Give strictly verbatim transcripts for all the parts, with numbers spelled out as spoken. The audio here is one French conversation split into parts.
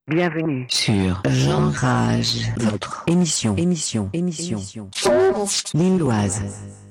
Bienvenue sur Jean Rage, votre émission, émission, émission, émission. Lilloise.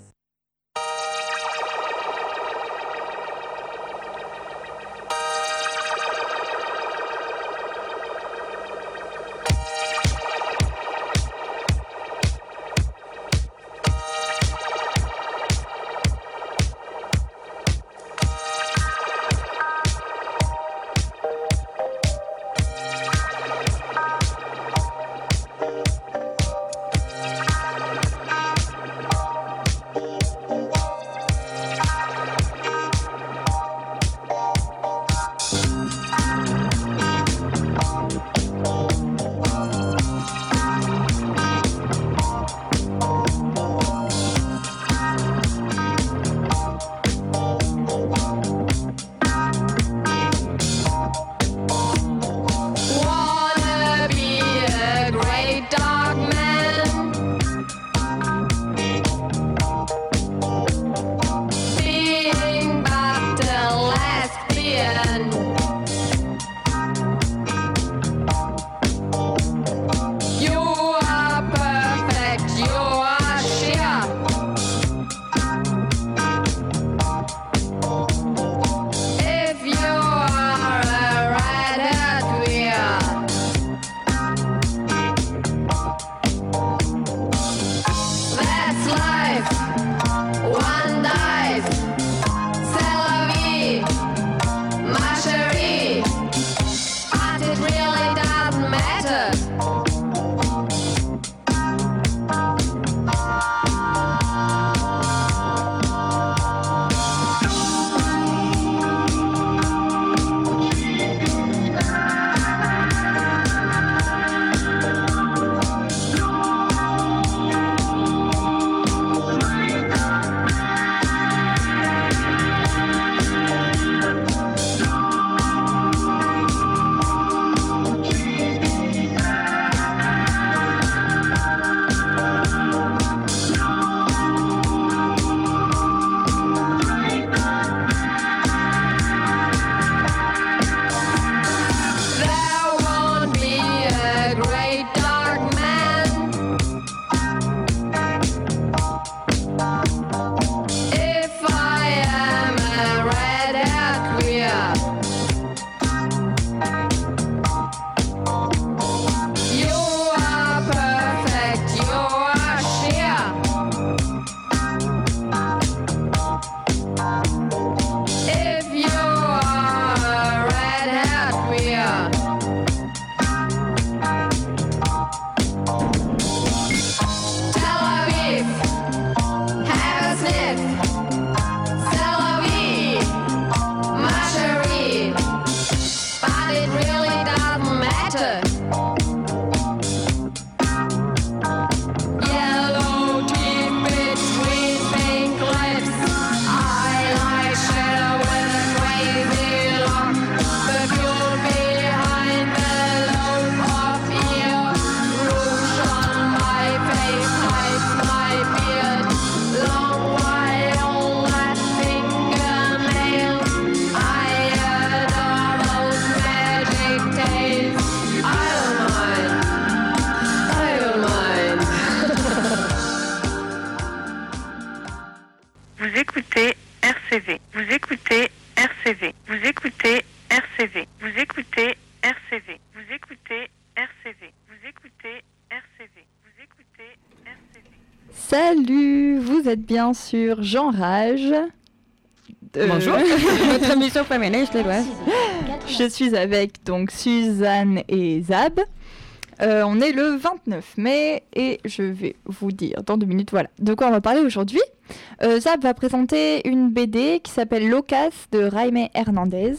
Salut, vous êtes bien sur Jean Rage. Euh... Bonjour, votre émission féministe lilloise. Je suis avec donc Suzanne et Zab. Euh, on est le vingt-neuf mai et je vais vous dire dans deux minutes voilà de quoi on va parler aujourd'hui. Euh, Zab va présenter une B D qui s'appelle L'Ocas de Jaime Hernandez.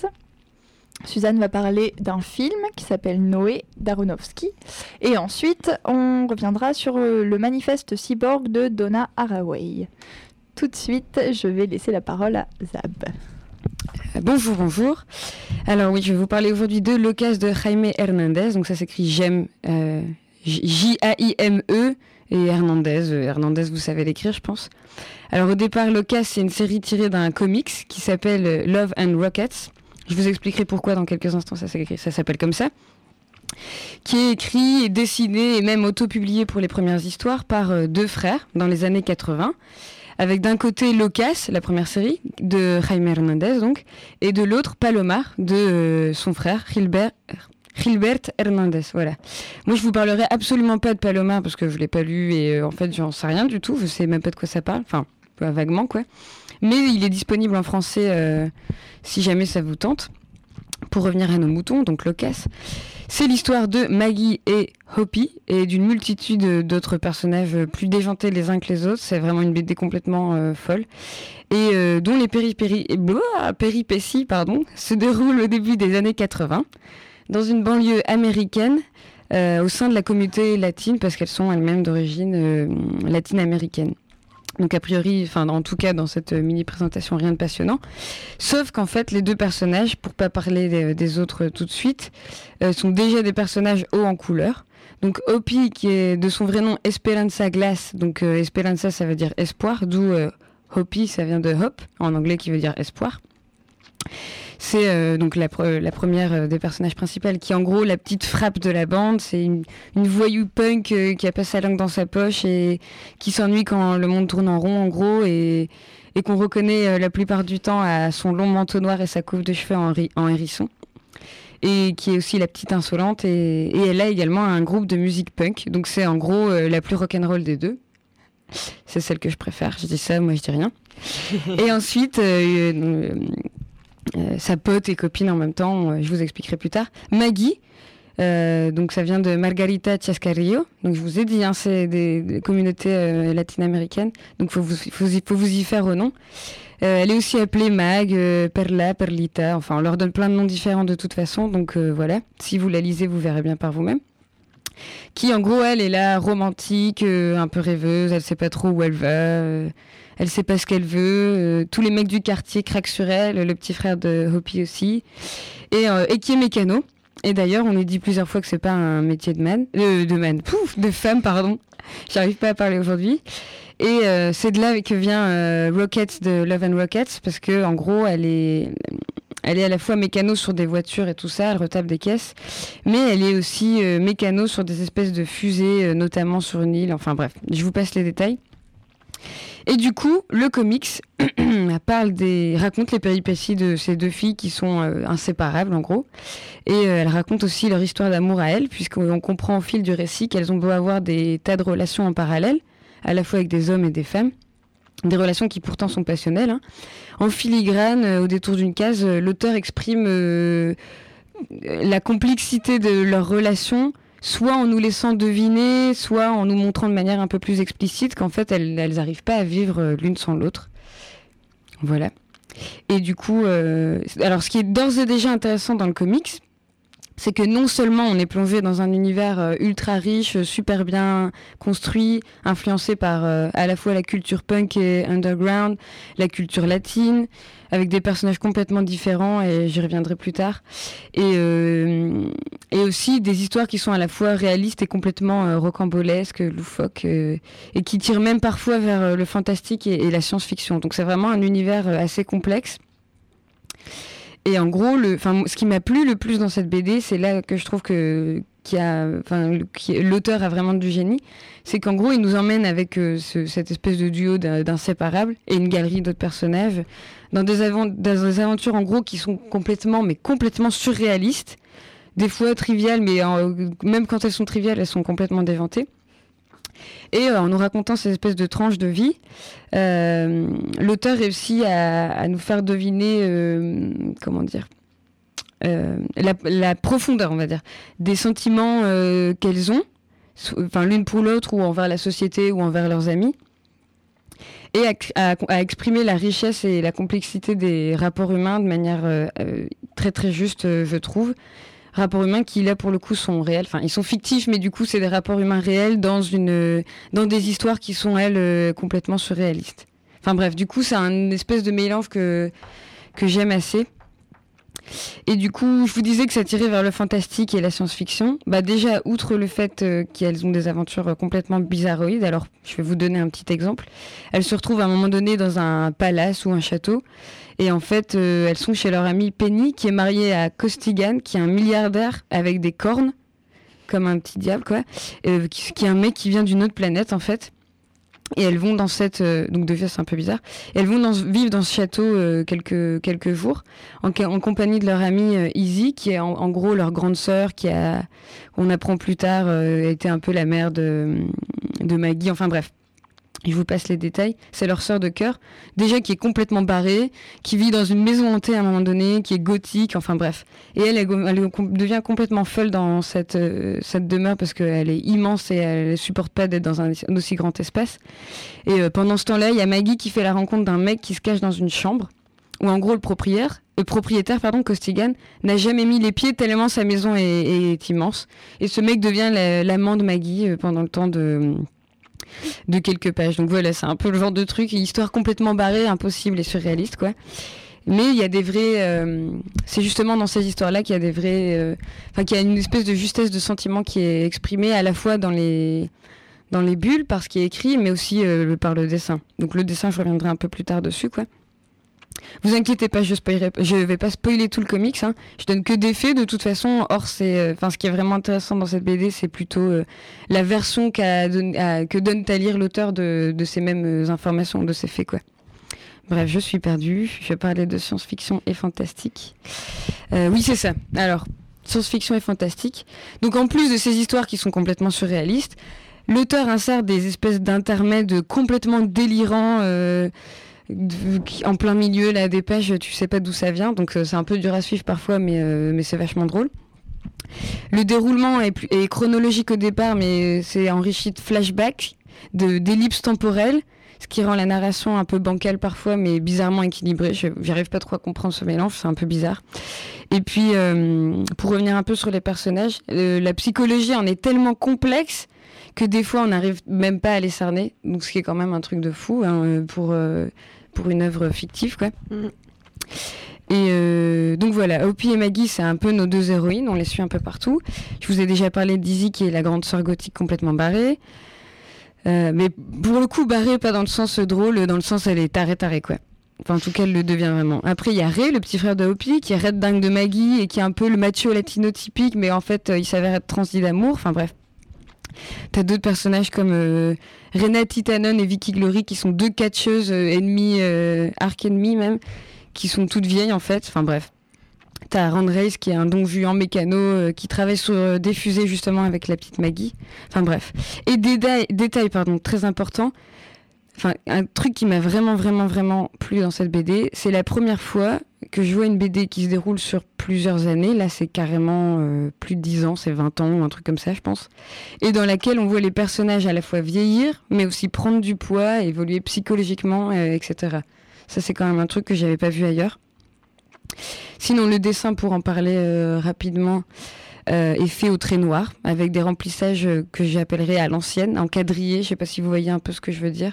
Suzanne va parler d'un film qui s'appelle Noé d'Aronofsky. Et ensuite, on reviendra sur le manifeste cyborg de Donna Haraway. Tout de suite, je vais laisser la parole à Zab. Euh, bonjour, bonjour. Alors oui, je vais vous parler aujourd'hui de L'Ocas de Jaime Hernandez. Donc ça s'écrit J'aime, euh, J A I M E, et Hernandez. Euh, Hernandez, vous savez l'écrire, je pense. Alors au départ, L'Ocas, c'est une série tirée d'un comics qui s'appelle Love and Rockets. Je vous expliquerai pourquoi dans quelques instants ça, ça s'appelle comme ça. qui est écrit et dessiné et même autopublié pour les premières histoires par euh, deux frères dans les années quatre-vingts, avec d'un côté Locas, la première série, de Jaime Hernandez, donc, et de l'autre Palomar, de euh, son frère, Gilbert, Gilbert Hernandez, voilà. Moi, je vous parlerai absolument pas de Palomar, parce que je l'ai pas lu, et euh, en fait, j'en sais rien du tout, je sais même pas de quoi ça parle, enfin, vaguement, quoi. Mais il est disponible en français, euh, si jamais ça vous tente. Pour revenir à nos moutons, donc Locas, c'est l'histoire de Maggie et Hoppy et d'une multitude d'autres personnages plus déjantés les uns que les autres. C'est vraiment une B D complètement euh, folle et euh, dont les péripéries, bah, péripéties pardon, se déroulent au début des années quatre-vingts dans une banlieue américaine euh, au sein de la communauté latine parce qu'elles sont elles-mêmes d'origine euh, latine-américaine. Donc a priori, enfin en tout cas dans cette mini présentation, rien de passionnant. Sauf qu'en fait les deux personnages, pour pas parler des, des autres tout de suite, euh, sont déjà des personnages hauts en couleur. Donc Hoppy, qui est de son vrai nom Esperanza Glass, donc euh, Esperanza ça veut dire espoir, d'où euh, Hoppy ça vient de hope en anglais qui veut dire espoir. C'est euh, donc la, pre- la première des personnages principaux qui est en gros la petite frappe de la bande. C'est une, une voyou punk euh, qui a pas sa langue dans sa poche et qui s'ennuie quand le monde tourne en rond en gros et, et qu'on reconnaît euh, la plupart du temps à son long manteau noir et sa coupe de cheveux en, ri- en hérisson. Et qui est aussi la petite insolente et, et elle a également un groupe de musique punk. Donc c'est en gros euh, la plus rock'n'roll des deux. C'est celle que je préfère. Je dis ça, moi je dis rien. Et ensuite... Euh, euh, Euh, sa pote et copine en même temps, euh, je vous expliquerai plus tard. Maggie, euh, donc ça vient de Margarita Chascarrillo, donc je vous ai dit, hein, c'est des, des communautés euh, latino-américaines, donc il faut, faut, faut vous y faire au nom. Euh, elle est aussi appelée Mag, euh, Perla, Perlita, enfin on leur donne plein de noms différents de toute façon, donc euh, voilà, si vous la lisez, vous verrez bien par vous-même. Qui en gros, elle est là, romantique, euh, un peu rêveuse, elle sait pas trop où elle va... Euh, Elle sait pas ce qu'elle veut. Euh, tous les mecs du quartier craquent sur elle. Le petit frère de Hoppy aussi. Et, euh, et qui est mécano. Et d'ailleurs, on lui dit plusieurs fois que c'est pas un métier de man. Euh, de man. Pouf, de femme, pardon. J'arrive pas à parler aujourd'hui. Et euh, c'est de là que vient euh, Rockets de Love and Rockets. Parce que, en gros, elle est... Elle est à la fois mécano sur des voitures et tout ça, elle retape des caisses, mais elle est aussi euh, mécano sur des espèces de fusées, euh, notamment sur une île. Enfin bref, je vous passe les détails. Et du coup, le comics parle des, raconte les péripéties de ces deux filles qui sont euh, inséparables en gros. Et euh, elle raconte aussi leur histoire d'amour à elles, puisqu'on comprend au fil du récit qu'elles ont beau avoir des tas de relations en parallèle, à la fois avec des hommes et des femmes. Des relations qui pourtant sont passionnelles. Hein. En filigrane, euh, au détour d'une case, euh, l'auteur exprime euh, la complexité de leurs relations, soit en nous laissant deviner, soit en nous montrant de manière un peu plus explicite qu'en fait, elles n'arrivent pas à vivre euh, l'une sans l'autre. Voilà. Et du coup, euh, alors ce qui est d'ores et déjà intéressant dans le comics, c'est que non seulement on est plongé dans un univers euh, ultra riche, super bien construit, influencé par euh, à la fois la culture punk et underground, la culture latine, avec des personnages complètement différents, et j'y reviendrai plus tard, et, euh, et aussi des histoires qui sont à la fois réalistes et complètement euh, rocambolesques, loufoques, euh, et qui tirent même parfois vers euh, le fantastique et, et la science-fiction. Donc c'est vraiment un univers euh, assez complexe. Et en gros, le, ce qui m'a plu le plus dans cette B D, c'est là que je trouve que qui a, qui, l'auteur a vraiment du génie, c'est qu'en gros, il nous emmène avec euh, ce, cette espèce de duo d'inséparables et une galerie d'autres personnages dans des, avant, dans des aventures en gros qui sont complètement, mais complètement surréalistes, des fois triviales, mais en, même quand elles sont triviales, elles sont complètement déjantées. Et euh, en nous racontant ces espèces de tranches de vie, euh, l'auteur réussit à, à nous faire deviner, euh, comment dire, euh, la, la profondeur, on va dire, des sentiments euh, qu'elles ont, enfin l'une pour l'autre ou envers la société ou envers leurs amis, et à, à, à exprimer la richesse et la complexité des rapports humains de manière euh, euh, très très juste, euh, je trouve. Rapports humains qui là pour le coup sont réels, enfin ils sont fictifs mais du coup c'est des rapports humains réels dans une dans des histoires qui sont elles euh, complètement surréalistes. Enfin bref, du coup c'est un espèce de mélange que que j'aime assez. Et du coup, je vous disais que ça tirait vers le fantastique et la science-fiction. Bah déjà, outre le fait euh, qu'elles ont des aventures euh, complètement bizarroïdes, alors je vais vous donner un petit exemple. Elles se retrouvent à un moment donné dans un palace ou un château. Et en fait, euh, elles sont chez leur amie Penny, qui est mariée à Costigan, qui est un milliardaire avec des cornes. comme un petit diable, quoi, euh, qui, qui est un mec qui vient d'une autre planète, en fait. Et elles vont dans cette... Euh, donc, de c'est un peu bizarre. Elles vont dans, vivre dans ce château euh, quelques, quelques jours, en, en compagnie de leur amie euh, Izzy, qui est en, en gros leur grande sœur, qui a, on apprend plus tard, euh, était un peu la mère de, de Maggie. Enfin, bref. Je vous passe les détails. C'est leur sœur de cœur, déjà qui est complètement barrée, qui vit dans une maison hantée à un moment donné, qui est gothique, enfin bref. Et elle, elle, elle devient complètement folle dans cette, euh, cette demeure parce qu'elle est immense et elle ne supporte pas d'être dans un, un aussi grand espace. Et euh, pendant ce temps-là, il y a Maggie qui fait la rencontre d'un mec qui se cache dans une chambre, où en gros le propriétaire, le propriétaire pardon, Costigan, n'a jamais mis les pieds tellement sa maison est, est immense. Et ce mec devient la, l'amant de Maggie euh, pendant le temps de... de quelques pages. Donc voilà, c'est un peu le genre de truc, histoire complètement barrée, impossible et surréaliste, quoi. Mais il y a des vrais... Euh, c'est justement dans ces histoires-là qu'il y a des vrais... euh, Enfin, qu'il y a une espèce de justesse de sentiment qui est exprimée à la fois dans les, dans les bulles, par ce qui est écrit, mais aussi euh, par le dessin. Donc le dessin, je reviendrai un peu plus tard dessus, quoi. Vous inquiétez pas, je spoilerai, je vais pas spoiler tout le comics, hein. Je donne que des faits de toute façon. Or, c'est, enfin, ce qui est vraiment intéressant dans cette B D, c'est plutôt euh, la version qu'a don, à, que donne à lire l'auteur de, de ces mêmes informations, de ces faits, quoi. Bref, je suis perdue. Je parlais de science-fiction et fantastique. Euh, oui, c'est ça. Alors, science-fiction et fantastique. Donc, en plus de ces histoires qui sont complètement surréalistes, l'auteur insère des espèces d'intermèdes complètement délirants. Euh, en plein milieu là des pages, tu sais pas d'où ça vient, donc euh, c'est un peu dur à suivre parfois, mais euh, mais c'est vachement drôle. Le déroulement est, plus, est chronologique au départ, mais c'est enrichi de flashbacks, de d'ellipses temporelles, ce qui rend la narration un peu bancale parfois, mais bizarrement équilibrée. Je, j'arrive pas trop à comprendre ce mélange, c'est un peu bizarre. Et puis euh, pour revenir un peu sur les personnages, euh, la psychologie en est tellement complexe que des fois on n'arrive même pas à les cerner, donc ce qui est quand même un truc de fou, hein, pour euh, pour une œuvre fictive, quoi. Mmh. Et euh, donc voilà, Opie et Maggie, c'est un peu nos deux héroïnes, on les suit un peu partout. Je vous ai déjà parlé d'Izzy, qui est la grande sœur gothique complètement barrée, euh, mais pour le coup barrée pas dans le sens drôle, dans le sens elle est tarée tarée, quoi. Enfin, en tout cas, elle le devient vraiment. Après, il y a Ray, le petit frère de Opie, qui est red dingue de Maggie et qui est un peu le macho latino typique, mais en fait, il s'avère être transdit d'amour. Enfin bref. T'as d'autres personnages comme euh, Renati Tannen et Vicky Glory, qui sont deux catcheuses euh, ennemies, euh, arc-ennemies même, qui sont toutes vieilles en fait. Enfin bref. T'as Rand Reis, qui est un don juan mécano, euh, qui travaille sur euh, des fusées justement avec la petite Maggie. Enfin bref. Et détail, détail pardon, très important. Enfin, un truc qui m'a vraiment, vraiment, vraiment plu dans cette B D, c'est la première fois que je vois une B D qui se déroule sur plusieurs années. Là, c'est carrément euh, plus de dix ans, c'est vingt ans ou un truc comme ça, je pense. Et dans laquelle on voit les personnages à la fois vieillir, mais aussi prendre du poids, évoluer psychologiquement, euh, et cetera. Ça, c'est quand même un truc que j'avais pas vu ailleurs. Sinon, le dessin, pour en parler euh, rapidement, euh, est fait au trait noir, avec des remplissages que j'appellerais à l'ancienne, en quadrillé. Je sais pas si vous voyez un peu ce que je veux dire.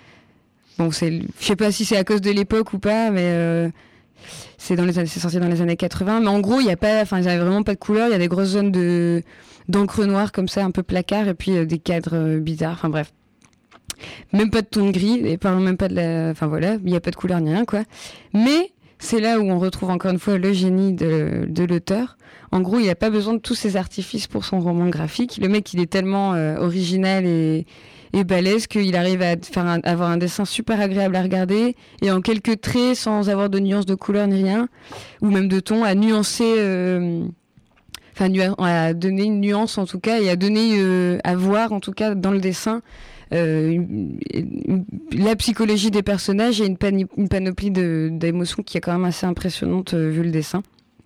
Bon, c'est, je sais pas si c'est à cause de l'époque ou pas, mais euh, c'est dans les années, c'est sorti dans les années quatre-vingts. Mais en gros, il y a pas, enfin, ils avaient vraiment pas de couleur. Il y a des grosses zones de d'encre noire comme ça, un peu placard, et puis euh, des cadres euh, bizarres. Enfin bref, même pas de ton gris, et parlons même pas de la, enfin voilà, il y a pas de couleur ni rien, quoi. Mais c'est là où on retrouve encore une fois le génie de, de l'auteur. En gros, il n'a pas besoin de tous ces artifices pour son roman graphique. Le mec, il est tellement euh, original et et balèze qu'il arrive à faire un, avoir un dessin super agréable à regarder et en quelques traits, sans avoir de nuances de couleur ni rien, ou même de ton, à nuancer, euh, enfin nu- à donner une nuance en tout cas, et à donner, euh, à voir en tout cas dans le dessin euh, une, une, la psychologie des personnages et une, pani- une panoplie de, d'émotions qui est quand même assez impressionnante euh, vu le dessin.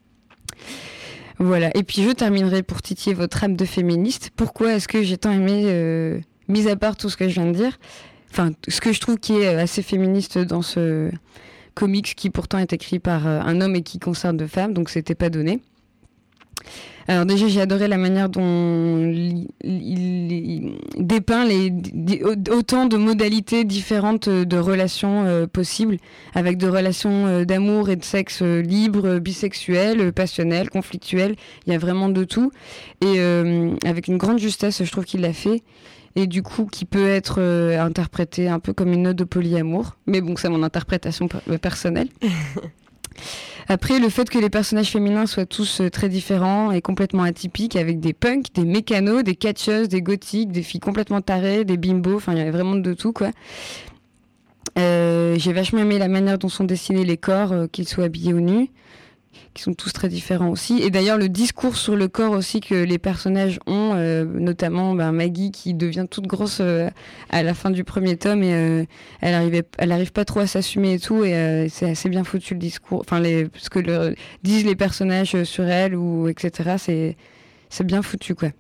Voilà, et puis je terminerai pour titiller votre âme de féministe. Pourquoi est-ce que j'ai tant aimé euh, mis à part tout ce que je viens de dire, enfin, ce que je trouve qui est assez féministe dans ce comics qui pourtant est écrit par un homme et qui concerne deux femmes, donc c'était pas donné. Alors déjà, j'ai adoré la manière dont il, il, il dépeint les, autant de modalités différentes de relations euh, possibles, avec de relations euh, d'amour et de sexe euh, libres, bisexuelles, passionnelles, conflictuelles. Il y a vraiment de tout. Et euh, avec une grande justesse, je trouve qu'il l'a fait. Et du coup, qui peut être euh, interprété un peu comme une ode au polyamour. Mais bon, c'est mon interprétation per- personnelle. Après, le fait que les personnages féminins soient tous euh, très différents et complètement atypiques, avec des punks, des mécanos, des catcheuses, des gothiques, des filles complètement tarées, des bimbos, enfin il y avait vraiment de tout quoi. Euh, j'ai vachement aimé la manière dont sont dessinés les corps, euh, qu'ils soient habillés ou nus, qui sont tous très différents aussi. Et d'ailleurs, le discours sur le corps aussi que les personnages ont, euh, notamment ben, Maggie qui devient toute grosse euh, à la fin du premier tome et euh, elle arrivait, elle arrive pas trop à s'assumer et tout. Et euh, c'est assez bien foutu le discours, enfin les, ce que le, disent les personnages sur elle ou et cetera. C'est c'est bien foutu quoi.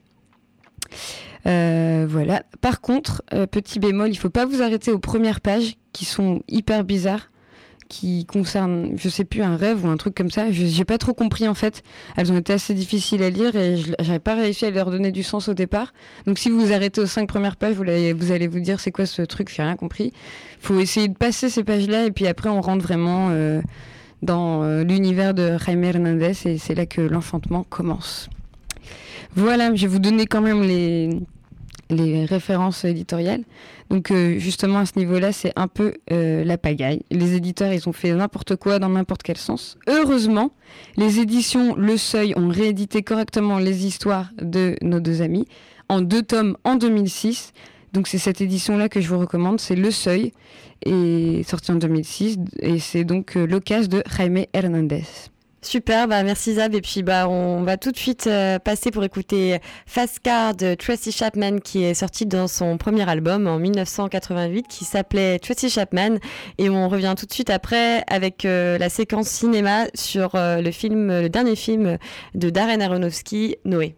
Euh, voilà. Par contre, euh, petit bémol, il faut pas vous arrêter aux premières pages qui sont hyper bizarres, qui concernent, je sais plus, un rêve ou un truc comme ça. Je j'ai pas trop compris en fait. Elles ont été assez difficiles à lire et je, j'avais pas réussi à leur donner du sens au départ. Donc si vous vous arrêtez aux cinq premières pages, vous, vous allez vous dire c'est quoi ce truc, j'ai rien compris. Faut essayer de passer ces pages-là et puis après on rentre vraiment euh, dans euh, l'univers de Jaime Hernandez et c'est là que l'enchantement commence. Voilà, je vais vous donner quand même les les références éditoriales. Donc euh, justement à ce niveau-là, c'est un peu euh, la pagaille. Les éditeurs, ils ont fait n'importe quoi dans n'importe quel sens. Heureusement, les éditions Le Seuil ont réédité correctement les histoires de nos deux amis en deux tomes en deux mille six. Donc c'est cette édition-là que je vous recommande, c'est Le Seuil, et sorti en deux mille six, et c'est donc euh, l'occasion de Jaime Hernandez. Super, bah merci Zab. Et puis bah on va tout de suite euh, passer pour écouter Fast Car de Tracy Chapman qui est sorti dans son premier album en dix-neuf cent quatre-vingt-huit qui s'appelait Tracy Chapman. Et on revient tout de suite après avec euh, la séquence cinéma sur euh, le film, le dernier film de Darren Aronofsky, Noé.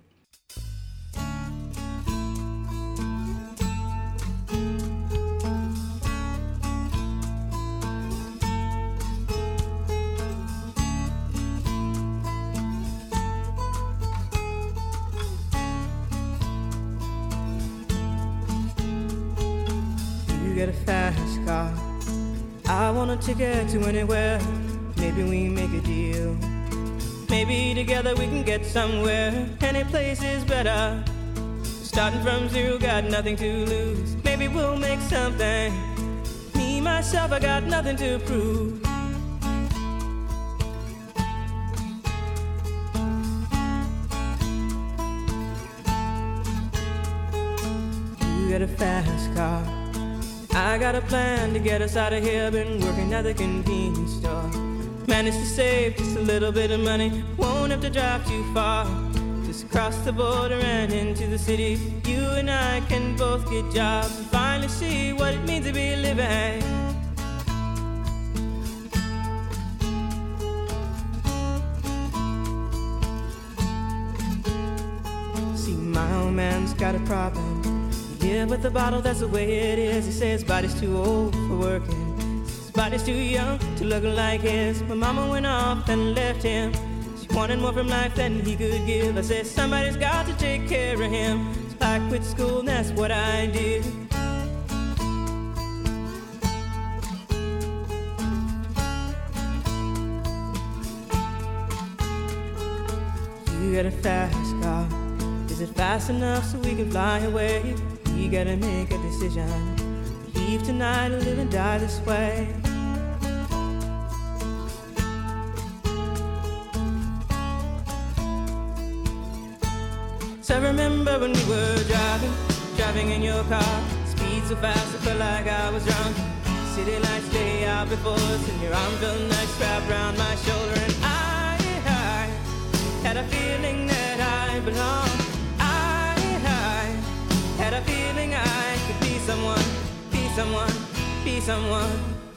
Get a fast car. I want a ticket to anywhere. Maybe we make a deal. Maybe together we can get somewhere. Any place is better. Starting from zero, got nothing to lose. Maybe we'll make something. Me, myself, I got nothing to prove. You get a fast car. I got a plan to get us out of here. Been working at the convenience store. Managed to save just a little bit of money. Won't have to drive too far. Just cross the border and into the city. You and I can both get jobs and finally see what it means to be living. See, my old man's got a problem. Yeah, with the bottle, that's the way it is. He says his body's too old for working. His body's too young to look like his. My mama went off and left him. She wanted more from life than he could give. I said, somebody's got to take care of him. So I quit school and that's what I did. You got a fast car. Is it fast enough so we can fly away? We gotta make a decision. Leave tonight or live and die this way. So I remember when we were driving, driving in your car. Speed so fast I felt like I was drunk. City lights lay out before us and your arm felt nice wrapped around my shoulder. And I, I had a feeling that I belonged. Had a feeling I could be someone, be someone, be someone.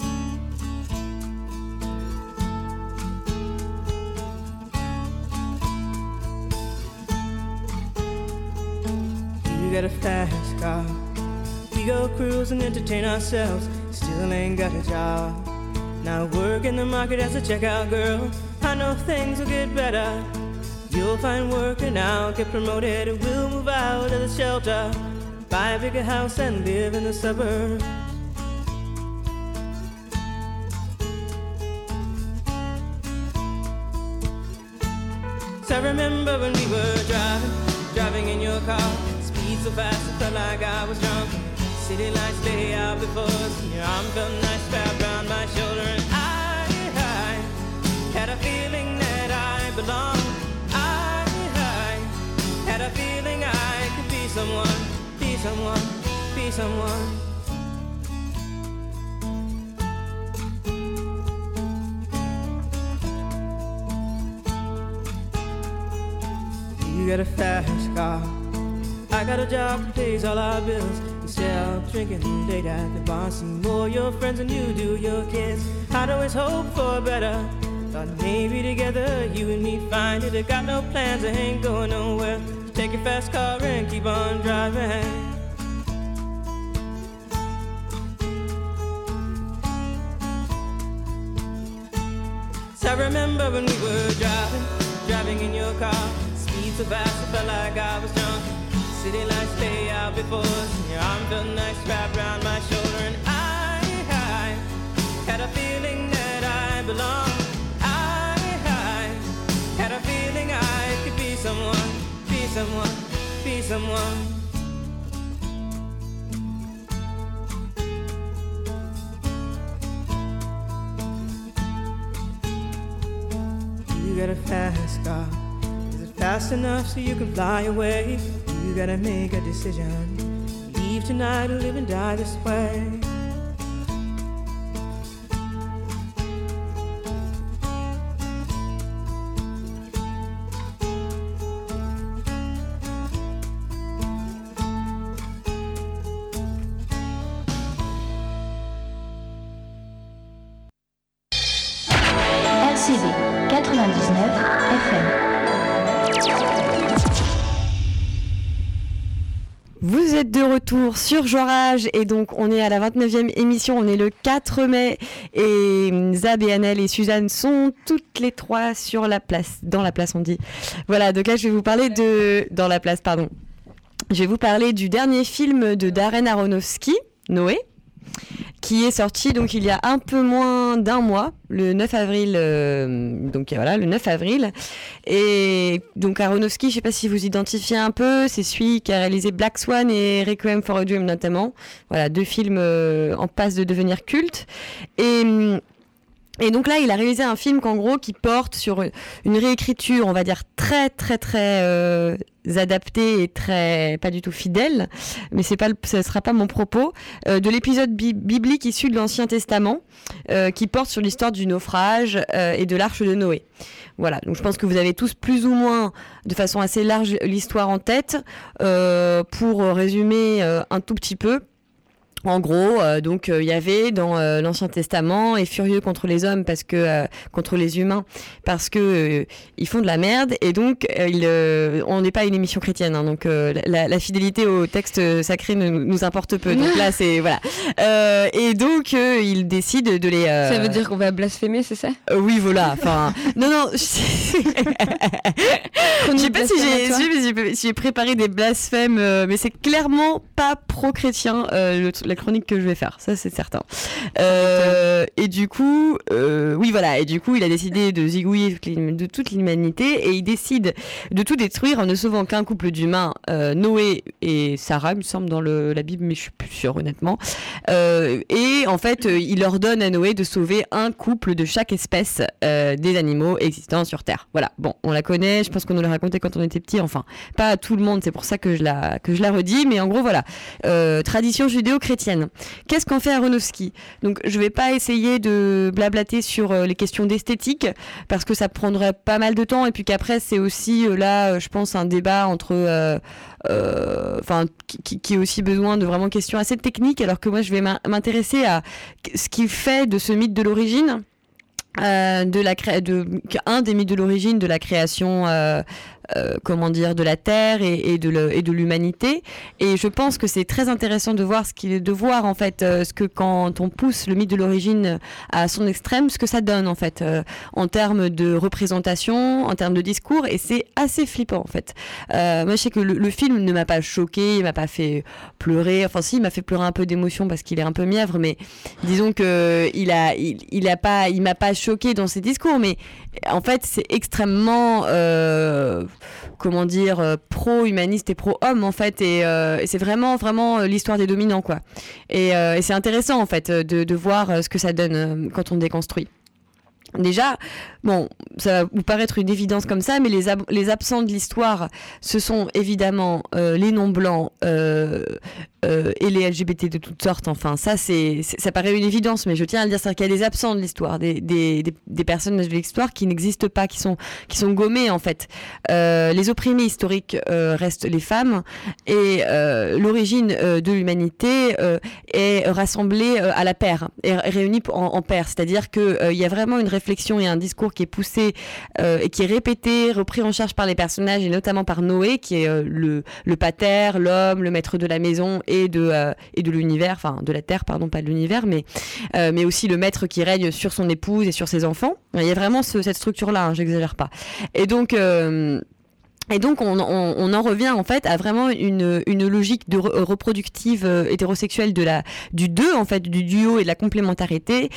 You got a fast car. We go cruise and entertain ourselves. Still ain't got a job. Now work in the market as a checkout girl. I know things will get better. You'll find work and I'll get promoted and we'll move out of the shelter. Buy a bigger house and live in the suburbs. So I remember when we were driving, driving in your car. Speed so fast I felt like I was drunk. City lights lay out before us and your arm felt nice wrapped around my shoulder. And I, I feeling that I belong. I, I had a feeling I could be someone, be someone, be someone. You got a fast car, I got a job that pays all our bills. Instead of drinking late at the bar, see more your friends than you do your kids. I'd always hope for better, thought maybe together you and me find it. I got no plans, I ain't going nowhere. So take your fast car and keep on driving. So I remember when we were driving, driving in your car. Speed so fast, I felt like I was drunk. City lights lay out before us, and your arm felt nice wrapped around my shoulder. And I, I had a feeling that I belonged. I, I had a feeling I could be someone, be someone, be someone. You got a fast car. Fast enough so you can fly away. You gotta make a decision. Leave tonight or live and die this way. R C V quatre-vingt-dix-neuf F M. Vous êtes de retour sur Joirage et donc on est à la vingt-neuvième émission, on est le quatre mai et Zab et Annelle et Suzanne sont toutes les trois sur la place, dans la place on dit. Voilà, donc là je vais vous parler de... dans la place, pardon. Je vais vous parler du dernier film de Darren Aronofsky, Noé, qui est sorti donc il y a un peu moins d'un mois, le neuf avril. Euh, donc voilà, le neuf avril. Et donc Aronofsky, je ne sais pas si vous identifiez un peu, c'est celui qui a réalisé Black Swan et Requiem for a Dream notamment. Voilà, deux films euh, en passe de devenir cultes. Et Et donc là, il a réalisé un film qu'en gros, qui porte sur une réécriture, on va dire très très très euh, adaptée et très pas du tout fidèle, mais c'est pas, ce sera pas mon propos, euh, de l'épisode bi- biblique issu de l'Ancien Testament, euh, qui porte sur l'histoire du naufrage euh, et de l'Arche de Noé. Voilà, donc je pense que vous avez tous plus ou moins, de façon assez large, l'histoire en tête. Euh, pour résumer euh, un tout petit peu. En gros, euh, donc il euh, y avait dans euh, l'Ancien Testament est furieux contre les hommes parce que euh, contre les humains parce que euh, ils font de la merde et donc euh, il, euh, on n'est pas une émission chrétienne hein, donc euh, la, la fidélité au texte sacré ne, nous importe peu. Donc là c'est voilà euh, et donc euh, il décide de les. Euh... Ça veut dire qu'on va blasphémer, c'est ça? euh, Oui voilà. Enfin non non. Je sais pas si j'ai, j'ai, j'ai préparé des blasphèmes, euh, mais c'est clairement pas pro-chrétien. Euh, le, la chronique que je vais faire, ça c'est certain. Euh, et du coup, euh, oui voilà, et du coup il a décidé de zigouiller de toute l'humanité et il décide de tout détruire en ne sauvant qu'un couple d'humains, euh, Noé et Sarah, il me semble dans le, la Bible, mais je suis plus sûre honnêtement. Euh, et en fait, il ordonne à Noé de sauver un couple de chaque espèce euh, des animaux existants sur Terre. Voilà, bon, on la connaît, je pense qu'on nous l'a raconté quand on était petit, enfin, pas à tout le monde, c'est pour ça que je la, que je la redis, mais en gros voilà, euh, tradition judéo-chrétienne. Qu'est-ce qu'en fait Aronofsky ? Donc je vais pas essayer de blablater sur euh, les questions d'esthétique parce que ça prendrait pas mal de temps et puis qu'après c'est aussi euh, là euh, je pense un débat entre enfin euh, euh, qui, qui a aussi besoin de vraiment questions assez techniques alors que moi je vais m'intéresser à ce qui fait de ce mythe de l'origine euh, de la cré- de un des mythes de l'origine de la création euh, Euh, comment dire, de la terre et, et, de le, et de l'humanité. Et je pense que c'est très intéressant de voir ce qu'il est, de voir en fait euh, ce que quand on pousse le mythe de l'origine à son extrême, ce que ça donne en fait euh, en termes de représentation, en termes de discours, et c'est assez flippant en fait. Euh, moi je sais que le, le film ne m'a pas choqué, il m'a pas fait pleurer. Enfin si, il m'a fait pleurer un peu d'émotion parce qu'il est un peu mièvre, mais disons que il a, il, il a pas, il m'a pas choqué dans ses discours, mais en fait c'est extrêmement euh, comment dire euh, pro-humaniste et pro-homme en fait et, euh, et c'est vraiment vraiment l'histoire des dominants quoi et, euh, et c'est intéressant en fait de, de voir ce que ça donne euh, quand on déconstruit. Déjà, bon, ça va vous paraître une évidence comme ça, mais les, ab- les absents de l'histoire, ce sont évidemment euh, les non-blancs euh, euh, et les L G B T de toutes sortes. Enfin, ça, c'est, c'est, ça paraît une évidence, mais je tiens à le dire, c'est-à-dire qu'il y a des absents de l'histoire, des, des, des, des personnages de l'histoire qui n'existent pas, qui sont, qui sont gommés, en fait. Euh, les opprimés historiques euh, restent les femmes, et euh, l'origine euh, de l'humanité euh, est rassemblée euh, à la paire, est réunie en, en paire, c'est-à-dire qu'il euh, y a vraiment une réflexion et un discours qui est poussé euh, et qui est répété, repris en charge par les personnages et notamment par Noé qui est euh, le, le pater, l'homme, le maître de la maison et de, euh, et de l'univers, enfin de la terre, pardon, pas de l'univers, mais, euh, mais aussi le maître qui règne sur son épouse et sur ses enfants. Il y a vraiment ce, cette structure-là, hein, j'exagère pas. Et donc... Euh, Et donc on, on, on en revient en fait à vraiment une, une logique de re- reproductive euh, hétérosexuelle de la du deux en fait du duo et de la complémentarité.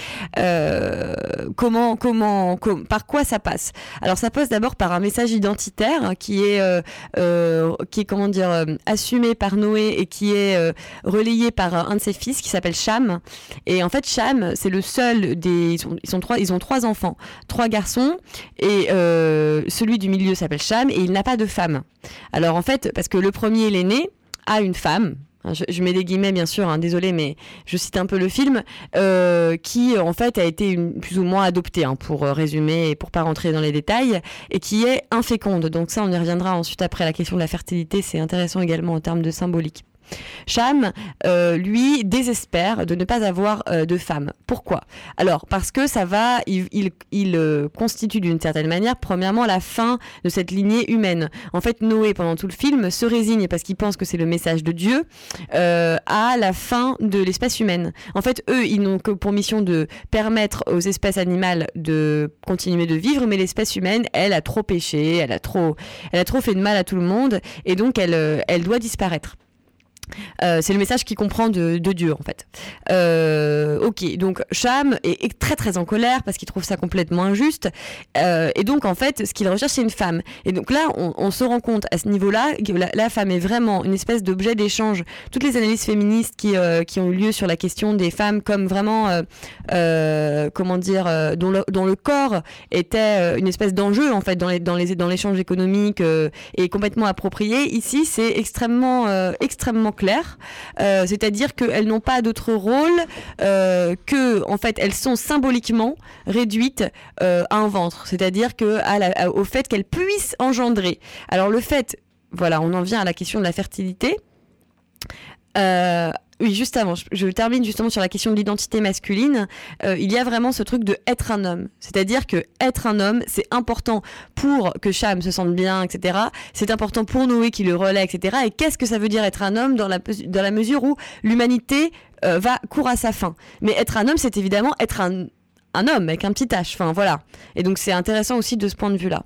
Euh, comment comment com, par quoi ça passe? Alors ça passe d'abord par un message identitaire hein, qui est euh, euh, qui est comment dire euh, assumé par Noé et qui est euh, relayé par un de ses fils qui s'appelle Cham. Et en fait Cham c'est le seul des ils sont, ils sont trois ils ont trois enfants, trois garçons et euh, celui du milieu s'appelle Cham et il n'a pas de femme. Alors en fait, parce que le premier, l'aîné, a une femme, je, je mets des guillemets bien sûr, hein, désolé, mais je cite un peu le film, euh, qui en fait a été une, plus ou moins adoptée, hein, pour euh, résumer et pour pas rentrer dans les détails, et qui est inféconde. Donc ça, on y reviendra ensuite après la question de la fertilité, c'est intéressant également en termes de symbolique. Cham, euh, lui, désespère de ne pas avoir euh, de femme. Pourquoi ? Alors, parce que ça va, il, il, il euh, constitue d'une certaine manière, premièrement, la fin de cette lignée humaine. En fait, Noé, pendant tout le film, se résigne, parce qu'il pense que c'est le message de Dieu, euh, à la fin de l'espèce humaine. En fait, eux, ils n'ont que pour mission de permettre aux espèces animales de continuer de vivre, mais l'espèce humaine, elle a trop péché, elle a trop, elle a trop fait de mal à tout le monde, et donc elle, euh, elle doit disparaître. Euh, c'est le message qu'il comprend de, de Dieu en fait. Euh, ok, donc Cham est, est très très en colère parce qu'il trouve ça complètement injuste euh, et donc en fait ce qu'il recherche c'est une femme. Et donc là on, on se rend compte à ce niveau-là que la, la femme est vraiment une espèce d'objet d'échange. Toutes les analyses féministes qui, euh, qui ont eu lieu sur la question des femmes comme vraiment euh, euh, comment dire euh, dont, le, dont le corps était une espèce d'enjeu en fait dans, les, dans, les, dans l'échange économique euh, et complètement approprié. Ici c'est extrêmement euh, extrêmement clair, euh, c'est-à-dire qu'elles n'ont pas d'autre rôle euh, que, en fait, elles sont symboliquement réduites euh, à un ventre, c'est-à-dire que à la, à, au fait qu'elles puissent engendrer. Alors le fait, voilà, on en vient à la question de la fertilité. Euh, Oui, juste avant, je, je termine justement sur la question de l'identité masculine. Euh, il y a vraiment ce truc de être un homme. C'est-à-dire que être un homme, c'est important pour que Cham se sente bien, et cetera. C'est important pour Noé qui le relaie, et cetera. Et qu'est-ce que ça veut dire être un homme dans la, dans la mesure où l'humanité euh, va court à sa fin. Mais être un homme, c'est évidemment être un, un homme avec un petit H. Enfin, voilà. Et donc, c'est intéressant aussi de ce point de vue-là.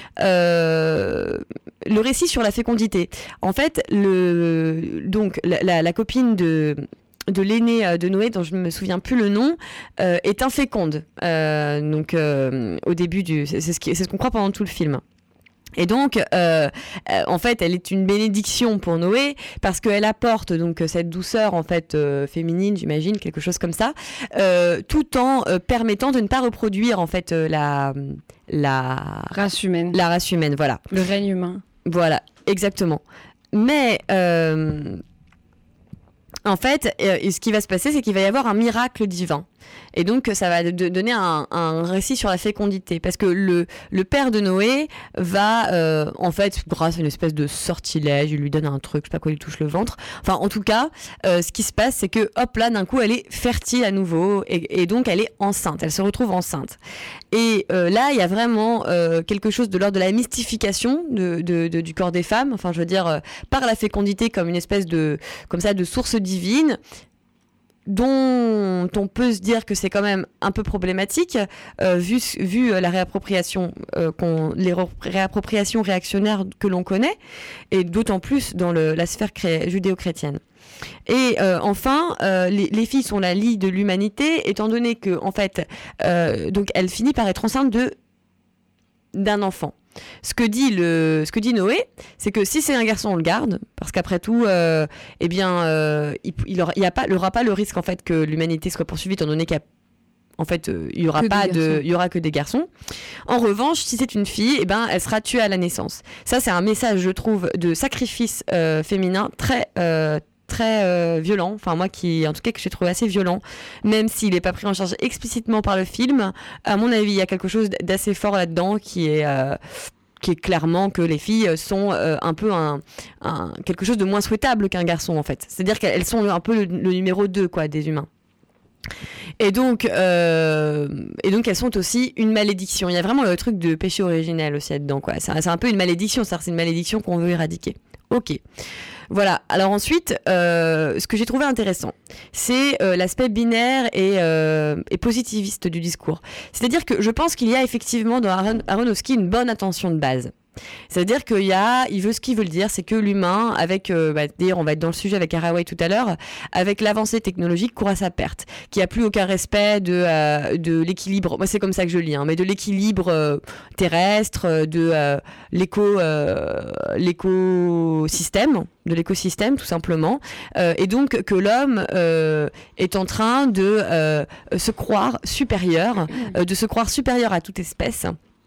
Euh, le récit sur la fécondité. En fait, le, donc, la, la, la copine de, de l'aîné de Noé, dont je ne me souviens plus le nom, euh, est inféconde. Euh, donc, euh, au début, du, c'est, c'est, ce qui, c'est ce qu'on croit pendant tout le film. Et donc, euh, euh, en fait, elle est une bénédiction pour Noé parce qu'elle apporte donc cette douceur en fait euh, féminine, j'imagine, quelque chose comme ça, euh, tout en euh, permettant de ne pas reproduire en fait euh, la la race humaine. La race humaine, voilà. Le règne humain. Voilà, exactement. Mais euh, en fait, euh, ce qui va se passer, c'est qu'il va y avoir un miracle divin. Et donc, ça va de donner un, un récit sur la fécondité. Parce que le, le père de Noé va, euh, en fait, grâce à une espèce de sortilège, il lui donne un truc, je sais pas quoi, il lui touche le ventre. Enfin, en tout cas, euh, ce qui se passe, c'est que, hop, là, d'un coup, elle est fertile à nouveau. Et, et donc, elle est enceinte. Elle se retrouve enceinte. Et euh, là, il y a vraiment euh, quelque chose de l'ordre de la mystification de, de, de, du corps des femmes. Enfin, je veux dire, euh, par la fécondité comme une espèce de, comme ça, de source divine, dont on peut se dire que c'est quand même un peu problématique euh, vu, vu la réappropriation, euh, qu'on, les réappropriations réactionnaires que l'on connaît, et d'autant plus dans le, la sphère cré- judéo-chrétienne. Et euh, enfin, euh, les, les filles sont la lie de l'humanité, étant donné que en fait, euh, donc elle finit par être enceinte de d'un enfant. Ce que dit le, ce que dit Noé, c'est que si c'est un garçon, on le garde, parce qu'après tout, euh, eh bien, euh, il, il aura, il y a pas, il aura pas le risque en fait que l'humanité soit poursuivie, étant donné qu'il y a En fait, euh, il y aura Que pas des de, garçons. il y aura que des garçons. En revanche, si c'est une fille, eh ben, elle sera tuée à la naissance. Ça, c'est un message, je trouve, de sacrifice euh, féminin très, euh, très euh, violent. Enfin, moi, qui, en tout cas, que j'ai trouvé assez violent, même s'il n'est pas pris en charge explicitement par le film. À mon avis, il y a quelque chose d'assez fort là-dedans qui est euh, qui est clairement que les filles sont euh, un peu un, un, quelque chose de moins souhaitable qu'un garçon, en fait. C'est-à-dire qu'elles sont un peu le, le numéro deux, quoi, des humains. Et donc, euh, et donc, elles sont aussi une malédiction. Il y a vraiment le truc de péché originel aussi là-dedans, quoi. C'est, c'est un peu une malédiction, c'est une malédiction qu'on veut éradiquer. Ok. Voilà. Alors ensuite, euh, ce que j'ai trouvé intéressant, c'est euh, l'aspect binaire et, euh, et positiviste du discours. C'est-à-dire que je pense qu'il y a effectivement dans Aron- Aronofsky une bonne intention de base. C'est-à-dire qu'il y a, il veut ce qu'il veut le dire, c'est que l'humain, avec, euh, bah, d'ailleurs, on va être dans le sujet avec Haraway tout à l'heure, avec l'avancée technologique, court à sa perte, qu'il n'y a plus aucun respect de, euh, de l'équilibre. Moi, c'est comme ça que je lis, hein, mais de l'équilibre euh, terrestre, de euh, l'éco, euh, l'écosystème, de l'écosystème tout simplement, euh, et donc que l'homme euh, est en train de euh, se croire supérieur, euh, de se croire supérieur à toute espèce.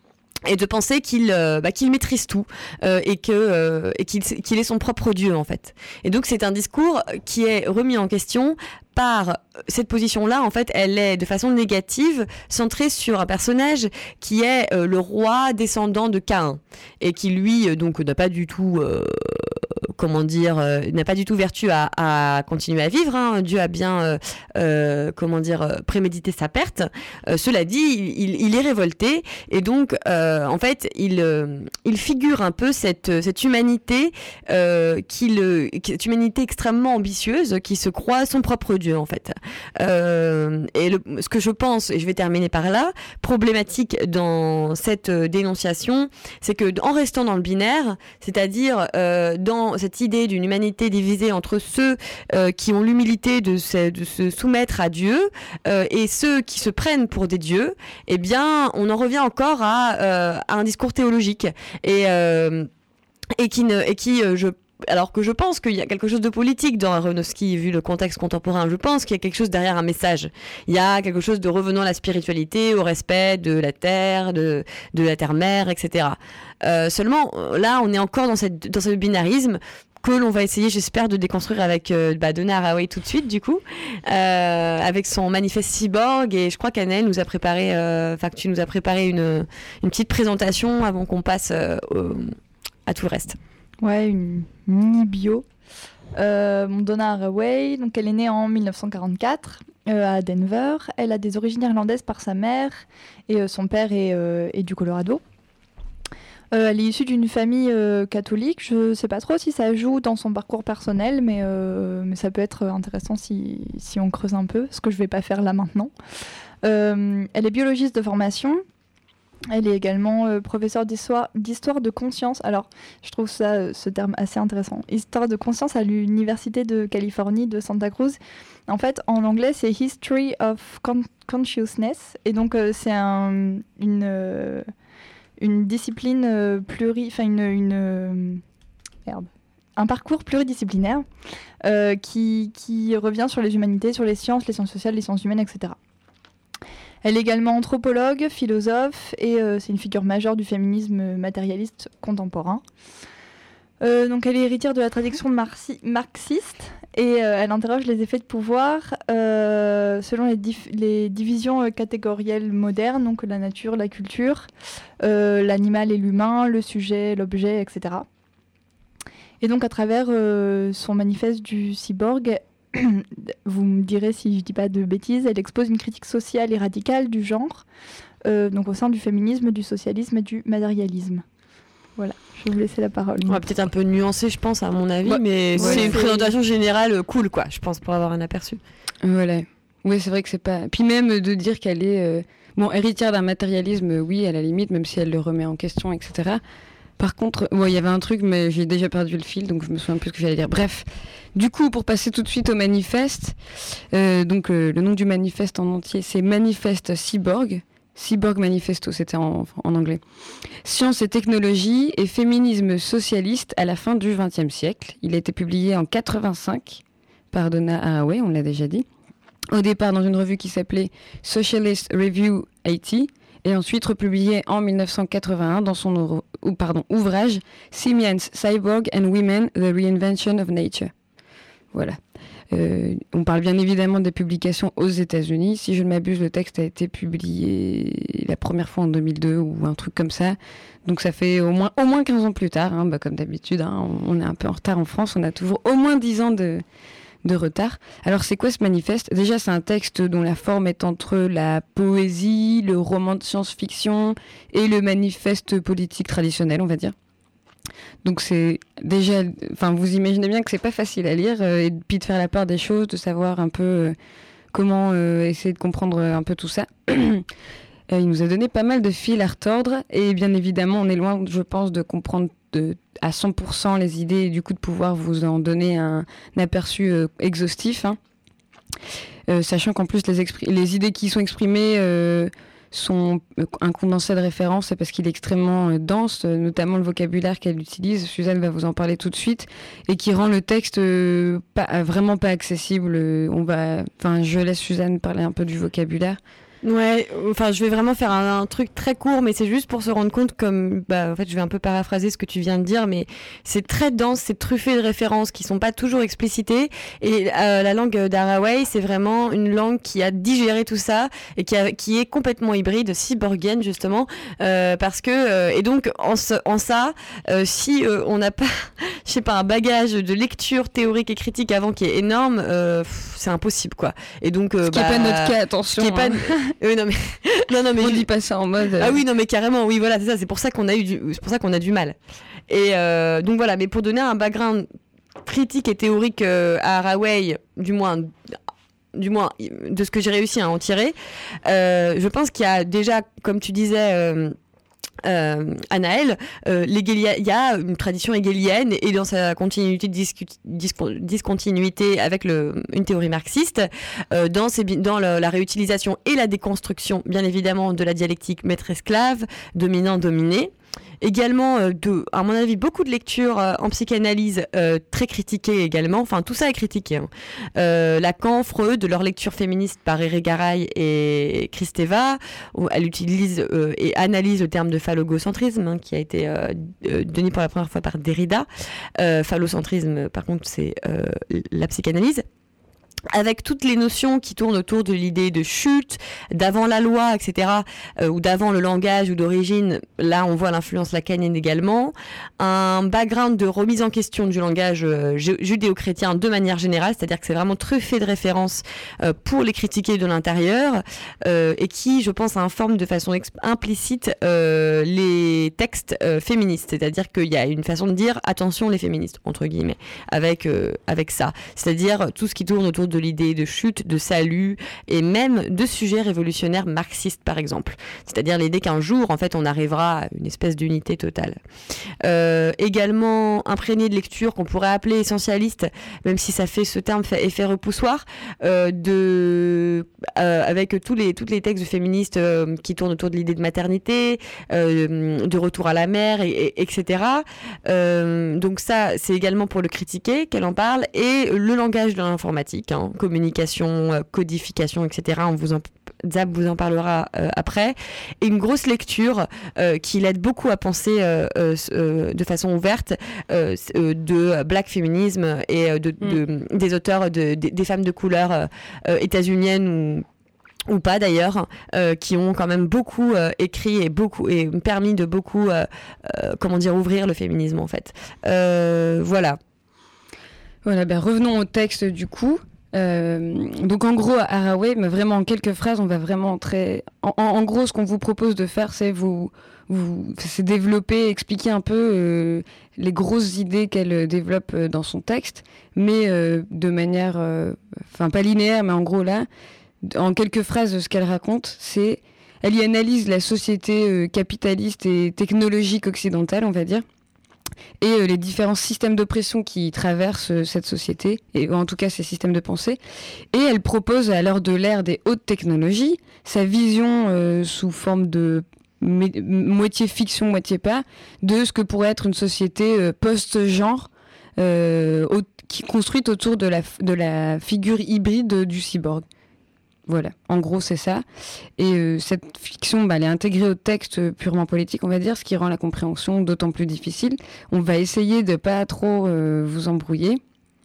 Et de penser qu'il, euh, bah, qu'il maîtrise tout euh, et, que, euh, et qu'il, qu'il est son propre Dieu en fait. Et donc c'est un discours qui est remis en question par cette position-là. En fait, elle est de façon négative centrée sur un personnage qui est euh, le roi descendant de Caïn et qui lui euh, donc n'a pas du tout euh, comment dire euh, n'a pas du tout vertu à, à continuer à vivre. Hein. Dieu a bien euh, euh, comment dire prémédité sa perte. Euh, cela dit, il, il, il est révolté et donc euh, en fait il euh, il figure un peu cette cette humanité euh, qui le cette humanité extrêmement ambitieuse qui se croit son propre Dieu en fait. Euh, et le, ce que je pense, et je vais terminer par là, problématique dans cette euh, dénonciation, c'est que en restant dans le binaire, c'est-à-dire euh, dans cette idée d'une humanité divisée entre ceux euh, qui ont l'humilité de se, de se soumettre à Dieu euh, et ceux qui se prennent pour des dieux, eh bien, on en revient encore à, euh, à un discours théologique et, euh, et qui, ne, et qui euh, je alors que je pense qu'il y a quelque chose de politique dans Aronofsky, vu le contexte contemporain. Je pense qu'il y a quelque chose derrière un message. Il y a quelque chose de revenant à la spiritualité, au respect de la terre, de, de la terre-mère, et cetera. Euh, seulement, là, on est encore dans, cette, dans ce binarisme que l'on va essayer, j'espère, de déconstruire avec euh, bah, Donna Haraway tout de suite, du coup, euh, avec son manifeste cyborg. Et je crois qu'Annelle nous a préparé, enfin, euh, que tu nous as préparé une, une petite présentation avant qu'on passe euh, au, à tout le reste. Ouais, une mini bio. Euh, Donna Haraway, donc elle est née en dix-neuf cent quarante-quatre euh, à Denver. Elle a des origines irlandaises par sa mère et euh, son père est, euh, est du Colorado. Euh, elle est issue d'une famille euh, catholique. Je ne sais pas trop si ça joue dans son parcours personnel, mais, euh, mais ça peut être intéressant si, si on creuse un peu, ce que je ne vais pas faire là maintenant. Euh, elle est biologiste de formation. Elle est également euh, professeure d'histoire, d'histoire de conscience. Alors, je trouve ça, euh, ce terme assez intéressant. Histoire de conscience à l'Université de Californie de Santa Cruz. En fait, en anglais, c'est History of Con- Consciousness. Et donc, euh, c'est un, une, euh, une discipline euh, pluri... Enfin, une... une euh, merde. Un parcours pluridisciplinaire euh, qui, qui revient sur les humanités, sur les sciences, les sciences sociales, les sciences humaines, et cetera. Elle est également anthropologue, philosophe, et euh, c'est une figure majeure du féminisme matérialiste contemporain. Euh, donc elle est héritière de la tradition marxi- marxiste, et euh, elle interroge les effets de pouvoir euh, selon les, dif- les divisions euh, catégorielles modernes, donc la nature, la culture, euh, l'animal et l'humain, le sujet, l'objet, et cetera. Et donc à travers euh, son manifeste du cyborg, vous me direz si je ne dis pas de bêtises, elle expose une critique sociale et radicale du genre, euh, donc au sein du féminisme, du socialisme et du matérialisme. Voilà, je vais vous laisser la parole. On va peut-être un peu nuancer, je pense, à mon avis, Ouais. mais Ouais, c'est une c'est- présentation générale cool, quoi, je pense, pour avoir un aperçu. Voilà. Oui, c'est vrai que c'est pas. Puis même de dire qu'elle est euh, bon héritière d'un matérialisme, oui, à la limite, même si elle le remet en question, et cetera. Par contre, il ouais, y avait un truc, mais j'ai déjà perdu le fil, donc je me souviens plus ce que j'allais dire. Bref, du coup, pour passer tout de suite au manifeste, euh, donc euh, le nom du manifeste en entier, c'est Manifeste Cyborg. Cyborg Manifesto, c'était en, en anglais. Science et technologie et féminisme socialiste à la fin du vingtième siècle. Il a été publié en quatre-vingt-cinq par Donna Haraway, on l'a déjà dit. au départ dans une revue qui s'appelait Socialist Review quatre-vingts, et ensuite republié en dix-neuf cent quatre-vingt-un dans son ou, ou, pardon, ouvrage Simians, Cyborg and Women, The Reinvention of Nature. Voilà. Euh, on parle bien évidemment des publications aux États-Unis. Si je ne m'abuse, le texte a été publié la première fois en deux mille deux ou un truc comme ça. Donc ça fait au moins, au moins quinze ans plus tard, hein, bah comme d'habitude, hein, on, on est un peu en retard en France, on a toujours au moins dix ans de... de retard. Alors c'est quoi ce manifeste ? Déjà c'est un texte dont la forme est entre la poésie, le roman de science-fiction et le manifeste politique traditionnel, on va dire. Donc c'est déjà, enfin vous imaginez bien que c'est pas facile à lire euh, et puis de faire la part des choses, de savoir un peu euh, comment euh, essayer de comprendre un peu tout ça. euh, il nous a donné pas mal de fils à retordre et bien évidemment on est loin, je pense, de comprendre de à cent pour cent les idées et du coup de pouvoir vous en donner un, un aperçu euh, exhaustif, hein. euh, sachant qu'en plus les, expri- les idées qui sont exprimées euh, sont euh, un condensé de références, c'est parce qu'il est extrêmement euh, dense, euh, notamment le vocabulaire qu'elle utilise, Suzanne va vous en parler tout de suite, et qui rend le texte euh, pas, vraiment pas accessible. On va, enfin, je laisse Suzanne parler un peu du vocabulaire. Ouais, enfin je vais vraiment faire un, un truc très court, mais c'est juste pour se rendre compte, comme bah en fait je vais un peu paraphraser ce que tu viens de dire, mais c'est très dense, c'est truffé de références qui sont pas toujours explicitées, et euh, la langue d'Haraway c'est vraiment une langue qui a digéré tout ça et qui, a, qui est complètement hybride, cyborgienne justement, euh, parce que euh, et donc en, ce, en ça, euh, si euh, on n'a pas, je sais pas, un bagage de lecture théorique et critique avant qui est énorme, euh, pff, c'est impossible quoi. Et donc euh, ce qui bah, est pas notre cas, attention. Ce qui est pas hein. Oui, non mais non non mais on je... dit pas ça en mode. Euh... Ah oui non mais carrément oui voilà c'est ça, c'est pour ça qu'on a eu du... c'est pour ça qu'on a du mal. Et euh, donc voilà, mais pour donner un background critique et théorique euh, à Haraway, du moins du moins de ce que j'ai réussi à en tirer, euh, je pense qu'il y a déjà, comme tu disais. Euh, Euh, Anaël, euh, il y a une tradition hegelienne et dans sa continuité de discu- dis- discontinuité avec le, une théorie marxiste, euh, dans, ces, dans le, la réutilisation et la déconstruction, bien évidemment, de la dialectique maître-esclave, dominant-dominé. Également, euh, de, à mon avis, beaucoup de lectures euh, en psychanalyse euh, très critiquées également. Enfin, tout ça est critiqué. Hein. Euh, Lacan, Freud, leur lecture féministe par Irigaray et Kristeva, où elle utilise euh, et analyse le terme de phallogocentrisme, hein, qui a été euh, donné pour la première fois par Derrida. Euh, phallocentrisme, par contre, c'est euh, la psychanalyse. Avec toutes les notions qui tournent autour de l'idée de chute, d'avant la loi, et cetera, euh, ou d'avant le langage ou d'origine, là on voit l'influence lacanienne également. Un background de remise en question du langage euh, judéo-chrétien de manière générale, c'est-à-dire que c'est vraiment truffé de références euh, pour les critiquer de l'intérieur, euh, et qui, je pense, informe de façon exp- implicite euh, les textes euh, féministes. C'est-à-dire qu'il y a une façon de dire « attention les féministes », entre guillemets, avec, euh, avec ça. C'est-à-dire tout ce qui tourne autour de de l'idée de chute, de salut et même de sujets révolutionnaires marxistes par exemple. C'est-à-dire l'idée qu'un jour en fait on arrivera à une espèce d'unité totale. Euh, également imprégné de lectures qu'on pourrait appeler essentialistes, même si ça fait ce terme fait effet repoussoir, euh, de, euh, avec tous les, toutes les textes féministes euh, qui tournent autour de l'idée de maternité, euh, de retour à la mère, et, et, etc. Euh, donc ça c'est également pour le critiquer qu'elle en parle, et le langage de l'informatique, hein, communication, codification, et cetera. On vous en, Zab vous en parlera euh, après. Et une grosse lecture euh, qui l'aide beaucoup à penser euh, euh, de façon ouverte euh, de black féminisme et de, mm. de, des auteurs, de, de, des femmes de couleur euh, états-uniennes ou ou pas d'ailleurs, euh, qui ont quand même beaucoup euh, écrit et beaucoup et permis de beaucoup, euh, euh, comment dire, ouvrir le féminisme en fait. Euh, voilà. Voilà, ben revenons au texte du coup. Euh, donc en gros, à Haraway, mais vraiment en quelques phrases, on va vraiment très... En, en, en gros, ce qu'on vous propose de faire, c'est vous, vous c'est développer, expliquer un peu euh, les grosses idées qu'elle développe euh, dans son texte, mais euh, de manière, enfin euh, pas linéaire, mais en gros là, en quelques phrases, ce qu'elle raconte, c'est... Elle y analyse la société euh, capitaliste et technologique occidentale, on va dire, et euh, les différents systèmes d'oppression qui traversent euh, cette société, et en tout cas ces systèmes de pensée. Et elle propose, à l'heure de l'ère des hautes technologies, sa vision euh, sous forme de m- moitié fiction, moitié pas, de ce que pourrait être une société euh, post-genre, euh, au- qui construite autour de la, f- de la figure hybride du cyborg. Voilà, en gros c'est ça. Et euh, cette fiction, bah, elle est intégrée au texte purement politique, on va dire, ce qui rend la compréhension d'autant plus difficile. On va essayer de pas trop euh, vous embrouiller.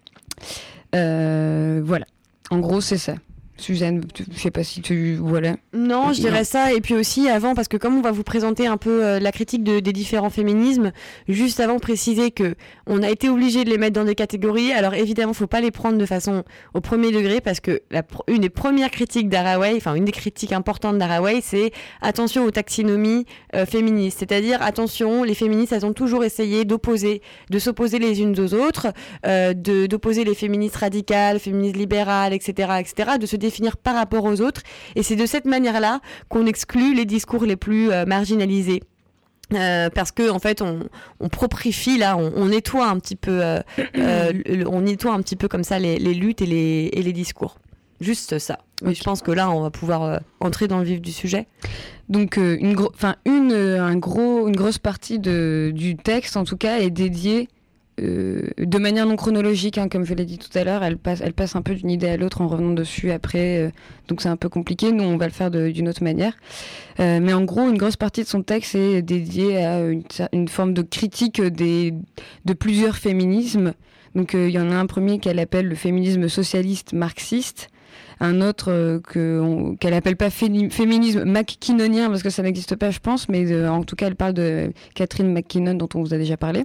Euh, voilà, en gros c'est ça. Suzanne, tu- je sais pas si tu... Voilà. Non, je dirais Non. ça. Et puis aussi, avant, parce que comme on va vous présenter un peu euh, la critique de- des différents féminismes, juste avant, préciser que on a été obligé de les mettre dans des catégories. Alors évidemment, faut pas les prendre de façon au premier degré, parce que la, pr- une des premières critiques d'Haraway, enfin une des critiques importantes d'Haraway, c'est attention aux taxonomies euh, féministes. C'est-à-dire, attention, les féministes, elles ont toujours essayé d'opposer, de s'opposer les unes aux autres, euh, de, d'opposer les féministes radicales, féministes libérales, et cetera, et cetera, de se définir par rapport aux autres. Et c'est de cette manière-là qu'on exclut les discours les plus euh, marginalisés. Euh, parce que en fait on, on proprifie là, on, on nettoie un petit peu, euh, euh, le- on nettoie un petit peu comme ça les, les luttes et les, et les discours. Juste ça. Mais Ok. je pense que là on va pouvoir euh, entrer dans le vif du sujet. Donc euh, une, gro- enfin, une, euh, un gros, une grosse partie de, du texte, en tout cas, est dédiée euh, de manière non chronologique, hein, comme je l'ai dit tout à l'heure. Elle passe, elle passe un peu d'une idée à l'autre en revenant dessus après. Euh, donc c'est un peu compliqué. Nous, on va le faire de- d'une autre manière. Euh, mais en gros, une grosse partie de son texte est dédiée à une, une forme de critique des, de plusieurs féminismes. Donc euh, il y en a un premier qu'elle appelle le féminisme socialiste marxiste. Un autre euh, que on- qu'elle appelle pas féni- féminisme McKinnonien parce que ça n'existe pas, je pense, mais euh, en tout cas, elle parle de Catherine McKinnon dont on vous a déjà parlé.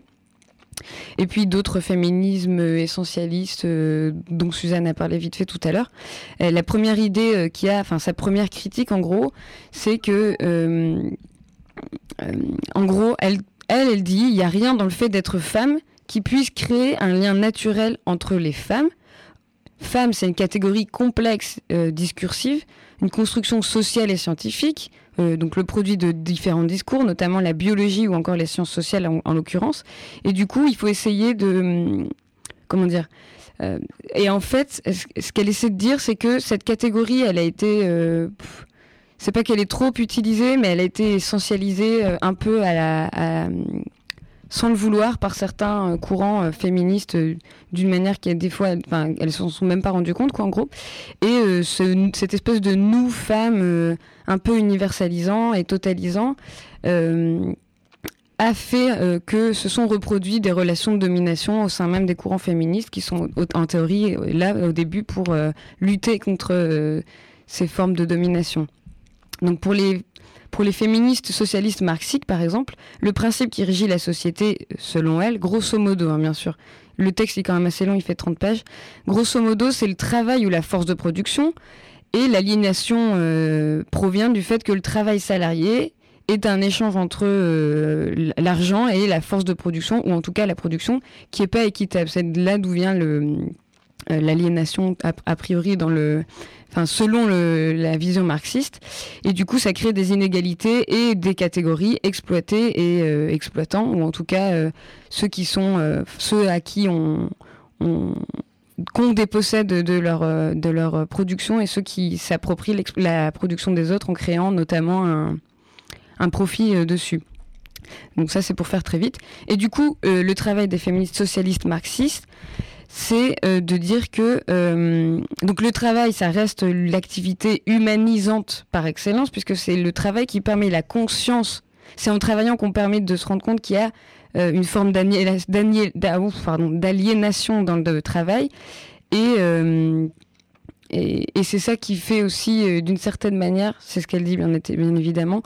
Et puis d'autres féminismes essentialistes euh, dont Suzanne a parlé vite fait tout à l'heure. Euh, la première idée euh, qu'il y a, enfin sa première critique en gros, c'est que, euh, euh, en gros, elle, elle, elle dit, il n'y a rien dans le fait d'être femme qui puisse créer un lien naturel entre les femmes. Femme, c'est une catégorie complexe, euh, discursive, une construction sociale et scientifique, euh, donc le produit de différents discours, notamment la biologie ou encore les sciences sociales en, en l'occurrence. Et du coup, il faut essayer de... hum, comment dire euh, Et en fait, ce, ce qu'elle essaie de dire, c'est que cette catégorie, elle a été... Euh, pff, c'est pas qu'elle est trop utilisée, mais elle a été essentialisée euh, un peu à la... à, sans le vouloir par certains euh, courants euh, féministes euh, d'une manière qui est des fois, enfin, elles s'en sont même pas rendues compte, quoi, en gros. Et euh, ce, cette espèce de nous femmes euh, un peu universalisant et totalisant euh, a fait euh, que se sont reproduits des relations de domination au sein même des courants féministes qui sont au- en théorie euh, là au début pour euh, lutter contre euh, ces formes de domination. Donc pour les Pour les féministes socialistes marxistes, par exemple, le principe qui régit la société, selon elles, grosso modo, hein, bien sûr, le texte est quand même assez long, il fait trente pages, grosso modo, c'est le travail ou la force de production, et l'aliénation euh, provient du fait que le travail salarié est un échange entre euh, l'argent et la force de production, ou en tout cas la production, qui n'est pas équitable. C'est de là d'où vient le, euh, l'aliénation, a, a priori, dans le... Enfin, selon le, la vision marxiste. Et du coup, ça crée des inégalités et des catégories exploitées et euh, exploitants, ou en tout cas euh, ceux qui sont euh, ceux à qui on, on qu'on dépossède de leur euh, de leur production et ceux qui s'approprient la production des autres en créant notamment un, un profit euh, dessus. Donc ça, c'est pour faire très vite. Et du coup, euh, le travail des féministes socialistes marxistes, c'est euh, de dire que euh, donc le travail, ça reste l'activité humanisante par excellence, puisque c'est le travail qui permet la conscience. C'est en travaillant qu'on permet de se rendre compte qu'il y a euh, une forme d'alié- d'alié- d'a- ouf, pardon, d'aliénation dans le travail. Et, euh, et, et c'est ça qui fait aussi, euh, d'une certaine manière, c'est ce qu'elle dit bien, bien évidemment,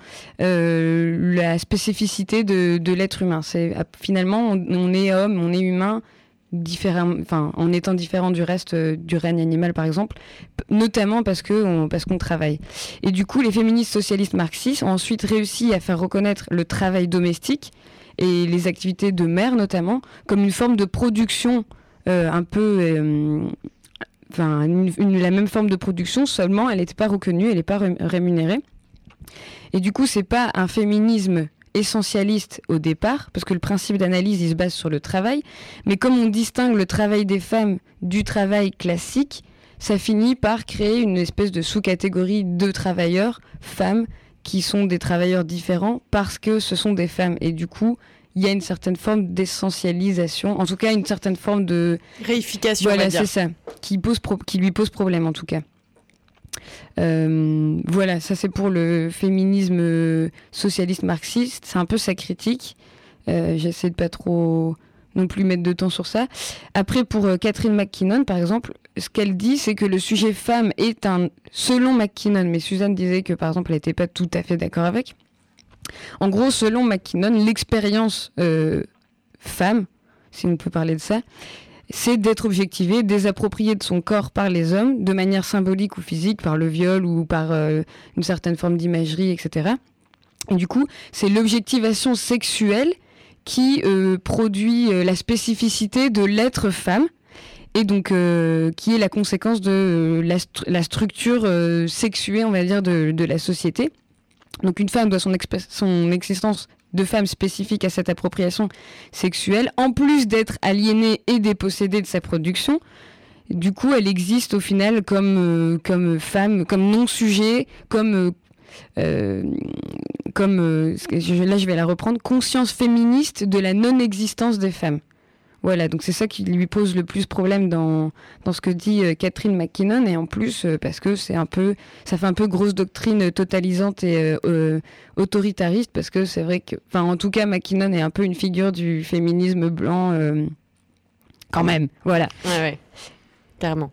euh, la spécificité de, de l'être humain. C'est, finalement, on, on est homme, on est humain, différent, enfin, en étant différent du reste euh, du règne animal, par exemple, p- notamment parce que on, parce qu'on travaille. Et du coup, les féministes socialistes marxistes ont ensuite réussi à faire reconnaître le travail domestique et les activités de mère, notamment, comme une forme de production euh, un peu... Euh, enfin, une, une, la même forme de production, seulement elle n'était pas reconnue, elle n'est pas ré- rémunérée. Et du coup, c'est pas un féminisme essentialiste au départ, parce que le principe d'analyse, il se base sur le travail, mais comme on distingue le travail des femmes du travail classique, ça finit par créer une espèce de sous-catégorie de travailleurs, femmes, qui sont des travailleurs différents parce que ce sont des femmes. Et du coup, il y a une certaine forme d'essentialisation, en tout cas une certaine forme de... Réification, Voilà, on va dire. c'est ça, qui, pose pro- qui lui pose problème en tout cas. Euh, voilà, ça c'est pour le féminisme socialiste marxiste. C'est un peu sa critique. Euh, j'essaie de pas trop non plus mettre de temps sur ça. Après, pour euh, Catherine McKinnon, par exemple, ce qu'elle dit, c'est que le sujet femme est un... Selon McKinnon, mais Suzanne disait que, par exemple, elle n'était pas tout à fait d'accord avec. En gros, selon McKinnon, l'expérience euh, femme, si on peut parler de ça, c'est d'être objectivée, désappropriée de son corps par les hommes, de manière symbolique ou physique, par le viol ou par euh, une certaine forme d'imagerie, et cetera. Et du coup, c'est l'objectivation sexuelle qui euh, produit euh, la spécificité de l'être femme, et donc euh, qui est la conséquence de euh, la, stru- la structure euh, sexuée, on va dire, de, de la société. Donc une femme doit son, exp- son existence de femme spécifique à cette appropriation sexuelle, en plus d'être aliénée et dépossédée de sa production. Du coup, elle existe au final comme, euh, comme femme, comme non-sujet, comme... Euh, Euh, comme euh, là je vais la reprendre, conscience féministe de la non-existence des femmes. Voilà, donc c'est ça qui lui pose le plus problème dans, dans ce que dit euh, Catherine McKinnon, et en plus euh, parce que c'est un peu, ça fait un peu grosse doctrine totalisante et euh, euh, autoritariste, parce que c'est vrai que, enfin en tout cas McKinnon est un peu une figure du féminisme blanc euh, quand même, voilà. Ouais, ouais, carrément.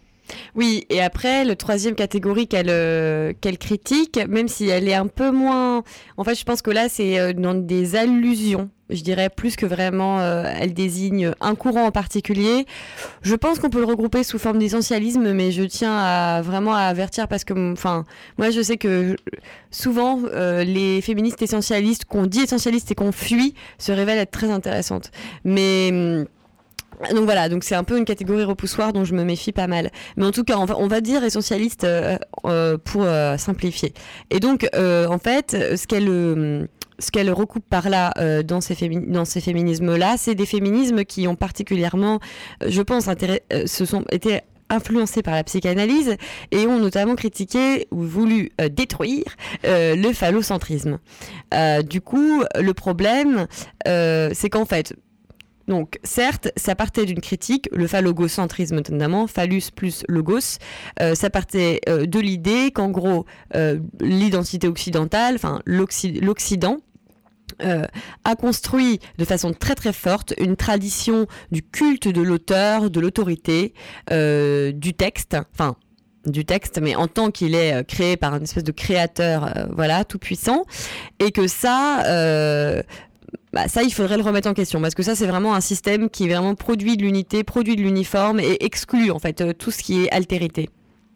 Oui, et après, le troisième catégorie qu'elle, euh, qu'elle critique, même si elle est un peu moins... En fait, je pense que là, c'est euh, dans des allusions, je dirais, plus que vraiment, euh, elle désigne un courant en particulier. Je pense qu'on peut le regrouper sous forme d'essentialisme, mais je tiens à vraiment à avertir parce que, enfin, moi, je sais que souvent, euh, les féministes essentialistes, qu'on dit essentialistes et qu'on fuit, se révèlent être très intéressantes. Mais... Donc voilà, donc c'est un peu une catégorie repoussoire dont je me méfie pas mal. Mais en tout cas, on va, on va dire essentialiste euh, euh, pour euh, simplifier. Et donc, euh, en fait, ce qu'elle, euh, ce qu'elle recoupe par là euh, dans ces, fémi- dans ces féminismes-là, c'est des féminismes qui ont particulièrement, euh, je pense, intérêt, euh, se sont été influencés par la psychanalyse et ont notamment critiqué ou voulu euh, détruire euh, le phallocentrisme. Euh, du coup, le problème, euh, c'est qu'en fait, donc, certes, ça partait d'une critique, le phallogocentrisme notamment, phallus plus logos, euh, ça partait euh, de l'idée qu'en gros, euh, l'identité occidentale, enfin l'Occ- l'Occident, euh, a construit de façon très très forte une tradition du culte de l'auteur, de l'autorité, euh, du texte, enfin du texte, mais en tant qu'il est euh, créé par une espèce de créateur, euh, voilà, tout puissant, et que ça... Euh, Bah ça, il faudrait le remettre en question, parce que ça, c'est vraiment un système qui vraiment produit de l'unité, produit de l'uniforme et exclut en fait euh, tout ce qui est altérité.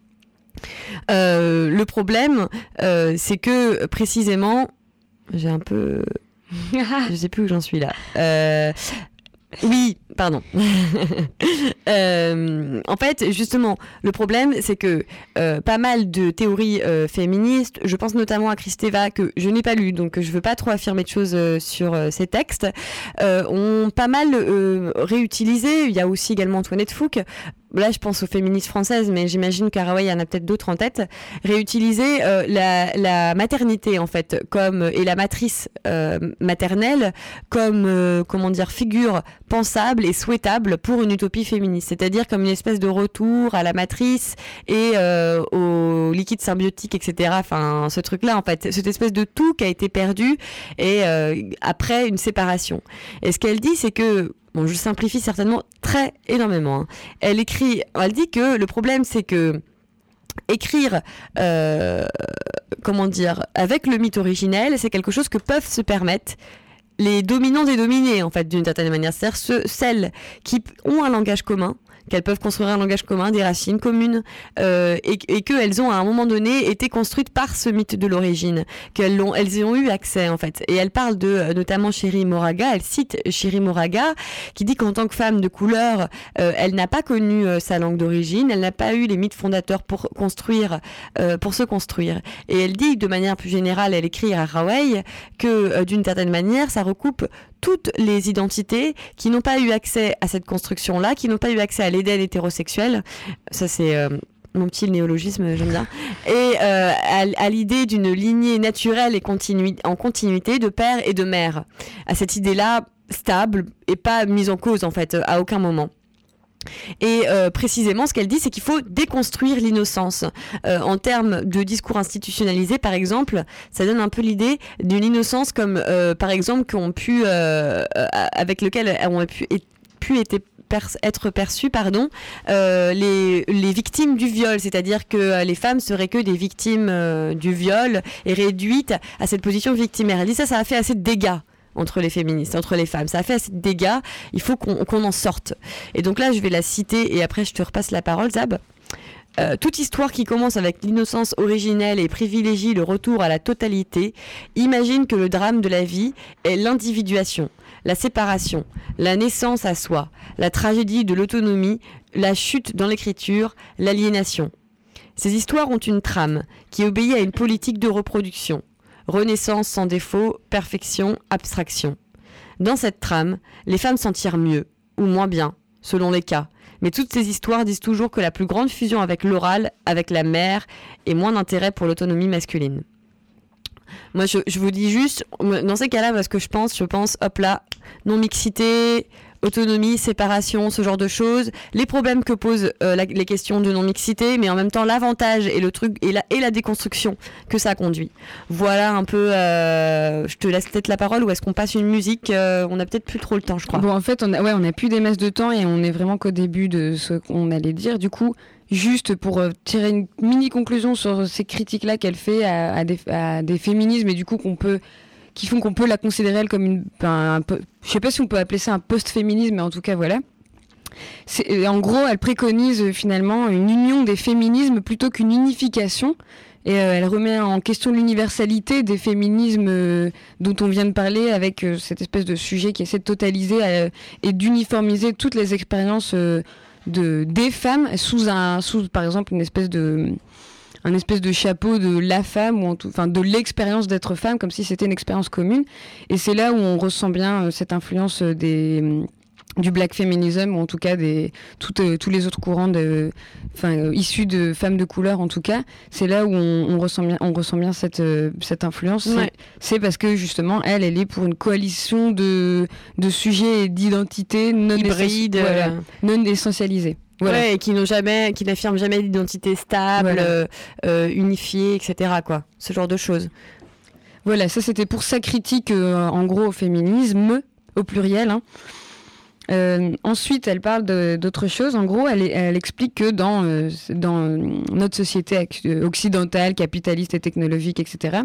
Euh, le problème, euh, c'est que précisément, j'ai un peu, je sais plus où j'en suis là. Euh, Oui, pardon. euh, en fait, justement, le problème, c'est que euh, pas mal de théories euh, féministes, je pense notamment à Kristeva, que je n'ai pas lu, donc je ne veux pas trop affirmer de choses euh, sur euh, ces textes, euh, ont pas mal euh, réutilisé. Il y a aussi également Antoinette Fouque. Là, je pense aux féministes françaises, mais j'imagine qu'Haraway, il y en a peut-être d'autres en tête, réutiliser euh, la, la maternité, en fait, comme, et la matrice euh, maternelle comme, euh, comment dire, figure pensable et souhaitable pour une utopie féministe. C'est-à-dire comme une espèce de retour à la matrice et euh, au liquide symbiotique, et cetera. Enfin, ce truc-là, en fait, cette espèce de tout qui a été perdu et euh, après une séparation. Et ce qu'elle dit, c'est que bon, je simplifie certainement très énormément. Hein. Elle écrit, elle dit que le problème, c'est que écrire, euh, comment dire, avec le mythe originel, c'est quelque chose que peuvent se permettre les dominants et dominés, en fait, d'une certaine manière. C'est-à-dire ceux, celles qui ont un langage commun, qu'elles peuvent construire un langage commun, des racines communes, euh, et, et qu'elles ont à un moment donné été construites par ce mythe de l'origine, qu'elles l'ont, elles y ont eu accès en fait. Et elle parle de notamment Cherry Moraga, elle cite Cherry Moraga, qui dit qu'en tant que femme de couleur, euh, elle n'a pas connu euh, sa langue d'origine, elle n'a pas eu les mythes fondateurs pour construire, euh, pour se construire. Et elle dit de manière plus générale, elle écrit à Haraway que euh, d'une certaine manière, ça recoupe toutes les identités qui n'ont pas eu accès à cette construction-là, qui n'ont pas eu accès à l'Éden hétérosexuel. Ça, c'est euh, mon petit néologisme, j'aime bien. Et euh, à, à l'idée d'une lignée naturelle et continu- en continuité de père et de mère. À cette idée-là, stable et pas mise en cause, en fait, à aucun moment. Et euh, précisément, ce qu'elle dit, c'est qu'il faut déconstruire l'innocence. Euh, en termes de discours institutionnalisé, par exemple, ça donne un peu l'idée d'une innocence comme, euh, par exemple, qu'ont pu, euh, avec lequel ont pu, pu être être perçues pardon, euh, les, les victimes du viol, c'est-à-dire que les femmes seraient que des victimes euh, du viol et réduites à cette position victimaire. Elle dit ça, ça a fait assez de dégâts entre les féministes, entre les femmes. Ça a fait assez de dégâts, il faut qu'on, qu'on en sorte. Et donc là, je vais la citer et après je te repasse la parole, Zab. Euh, toute histoire qui commence avec l'innocence originelle et privilégie le retour à la totalité imagine que le drame de la vie est l'individuation, la séparation, la naissance à soi, la tragédie de l'autonomie, la chute dans l'écriture, l'aliénation. Ces histoires ont une trame qui obéit à une politique de reproduction. Renaissance sans défaut, perfection, abstraction. Dans cette trame, les femmes s'en tirent mieux, ou moins bien, selon les cas. Mais toutes ces histoires disent toujours que la plus grande fusion avec l'oral, avec la mère, est moins d'intérêt pour l'autonomie masculine. Moi, je, je vous dis juste, dans ces cas-là, parce que je pense, je pense, hop là, non-mixité, autonomie, séparation, ce genre de choses, les problèmes que posent euh, la, les questions de non-mixité, mais en même temps l'avantage et le truc et la, et la déconstruction que ça conduit. Voilà un peu, euh, je te laisse peut-être la parole, ou est-ce qu'on passe une musique euh, on a peut-être plus trop le temps, je crois. Bon, en fait, on a, ouais, on a plus des masses de temps et on est vraiment qu'au début de ce qu'on allait dire. Du coup, juste pour euh, tirer une mini-conclusion sur ces critiques-là qu'elle fait à, à, des, à des féminismes et du coup qu'on peut... qui font qu'on peut la considérer elle comme une... Un, un peu, je sais pas si on peut appeler ça un post-féminisme, mais en tout cas, voilà. C'est, en gros, elle préconise euh, finalement une union des féminismes plutôt qu'une unification. Et euh, elle remet en question l'universalité des féminismes euh, dont on vient de parler, avec euh, cette espèce de sujet qui essaie de totaliser euh, et d'uniformiser toutes les expériences euh, de, des femmes sous, un, sous, par exemple, une espèce de... un espèce de chapeau de la femme, ou en tout, enfin de l'expérience d'être femme, comme si c'était une expérience commune. Et c'est là où on ressent bien euh, cette influence des, euh, du black feminism, ou en tout cas des, tout, euh, tous les autres courants de, euh, issus de femmes de couleur, en tout cas. C'est là où on, on, ressent, bien, on ressent bien cette, euh, cette influence. Ouais. C'est, c'est parce que justement, elle, elle est pour une coalition de, de sujets et d'identités non, hybrides, essenti- voilà, euh... non essentialisés. Voilà. Ouais, et qui n'ont jamais, qui n'affirment jamais d'identité stable, Voilà. euh, euh, unifiée, et cetera, quoi. Ce genre de choses. Voilà, ça c'était pour sa critique, euh, en gros, au féminisme, au pluriel. Hein. Euh, ensuite, elle parle de, d'autres choses. En gros, elle, elle explique que dans, euh, dans notre société occidentale, capitaliste et technologique, et cetera,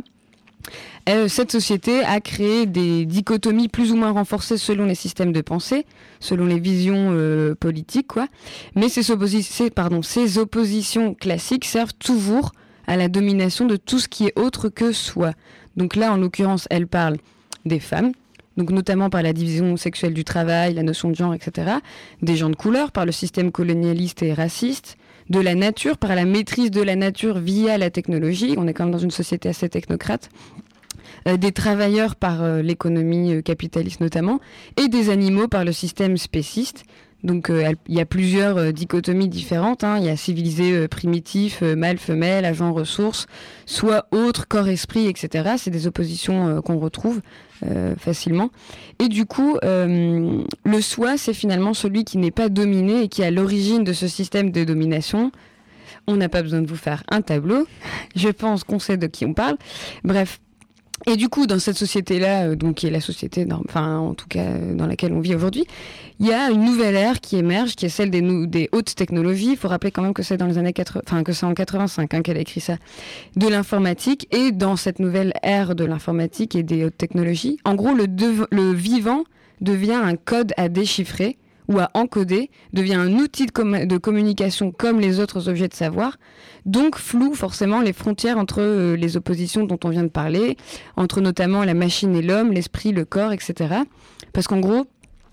Euh, cette société a créé des dichotomies plus ou moins renforcées selon les systèmes de pensée, selon les visions euh, politiques, quoi. Mais ces, opposi- ces, pardon, ces oppositions classiques servent toujours à la domination de tout ce qui est autre que soi. Donc là, en l'occurrence, elle parle des femmes, donc notamment par la division sexuelle du travail, la notion de genre, et cetera, des gens de couleur, par le système colonialiste et raciste, de la nature, par la maîtrise de la nature via la technologie, on est quand même dans une société assez technocrate, euh, des travailleurs par euh, l'économie euh, capitaliste notamment, et des animaux par le système spéciste. Donc il euh, y a plusieurs euh, dichotomies différentes, hein. Il y a civilisé, euh, primitif, euh, mâle, femelle, agent, ressources, soit autre, corps, esprit, et cetera. C'est des oppositions euh, qu'on retrouve euh, facilement. Et du coup, euh, le soi, c'est finalement celui qui n'est pas dominé et qui est à l'origine de ce système de domination. On n'a pas besoin de vous faire un tableau. Je pense qu'on sait de qui on parle. Bref. Et du coup, dans cette société-là, euh, donc qui est la société, dans, enfin en tout cas euh, dans laquelle on vit aujourd'hui, il y a une nouvelle ère qui émerge, qui est celle des, nou- des hautes technologies. Il faut rappeler quand même que c'est dans les années quatre-vingts, enfin que c'est en quatre-vingt-cinq hein, qu'elle a écrit ça, de l'informatique. Et dans cette nouvelle ère de l'informatique et des hautes technologies, en gros, le, dev- le vivant devient un code à déchiffrer ou à encoder, devient un outil de, com- de communication comme les autres objets de savoir, donc floue forcément les frontières entre euh, les oppositions dont on vient de parler, entre notamment la machine et l'homme, l'esprit, le corps, et cetera. Parce qu'en gros,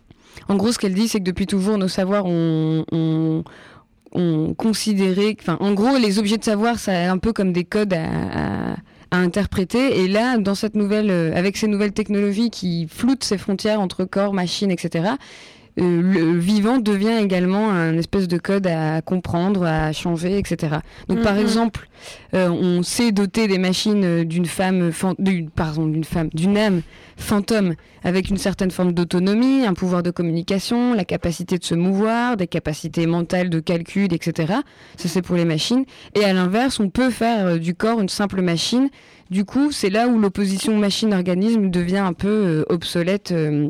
en gros, ce qu'elle dit, c'est que depuis toujours, nos savoirs ont, ont, ont considéré... Enfin, en gros, les objets de savoir, c'est un peu comme des codes à... à à interpréter, et là, dans cette nouvelle, euh, avec ces nouvelles technologies qui floutent ces frontières entre corps, machine, et cetera, euh, le vivant devient également un espèce de code à comprendre, à changer, et cetera. Donc, mm-hmm. par exemple, euh, on sait doter des machines d'une femme, fan- d'une, pardon, d'une femme, d'une âme fantôme avec une certaine forme d'autonomie, un pouvoir de communication, la capacité de se mouvoir, des capacités mentales de calcul, et cetera. Ça, c'est pour les machines. Et à l'inverse, on peut faire euh, du corps une simple machine. Du coup, c'est là où l'opposition machine-organisme devient un peu euh, obsolète, euh,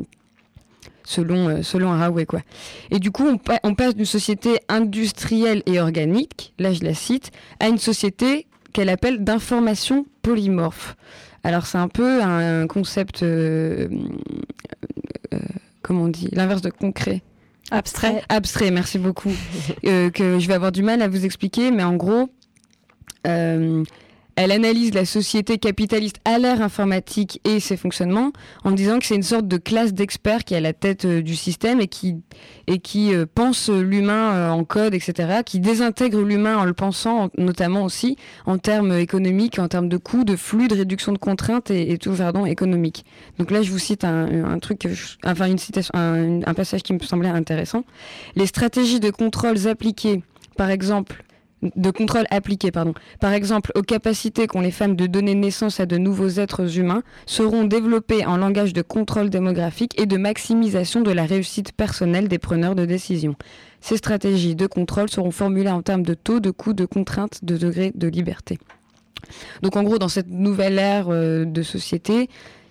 selon, euh, selon Haraway, quoi. Et du coup, on, pa- on passe d'une société industrielle et organique, là je la cite, à une société qu'elle appelle d'information polymorphe. Alors c'est un peu un concept, euh, euh, comment on dit, l'inverse de concret. Abstrait. Abstrait, merci beaucoup. euh, que je vais avoir du mal à vous expliquer, mais en gros, euh, elle analyse la société capitaliste à l'ère informatique et ses fonctionnements en disant que c'est une sorte de classe d'experts qui est à la tête euh, du système et qui, et qui euh, pense l'humain euh, en code, et cetera, qui désintègre l'humain en le pensant, en, notamment aussi en termes économiques, en termes de coûts, de flux, de réduction de contraintes et, et tout, pardon, économique. Donc là, je vous cite un, un truc, je, enfin une citation, un, un passage qui me semblait intéressant. Les stratégies de contrôle appliquées, par exemple, de contrôle appliqué, pardon. Par exemple, aux capacités qu'ont les femmes de donner naissance à de nouveaux êtres humains seront développées en langage de contrôle démographique et de maximisation de la réussite personnelle des preneurs de décision. Ces stratégies de contrôle seront formulées en termes de taux, de coûts, de contraintes, de degrés de liberté. Donc en gros, dans cette nouvelle ère euh, de société,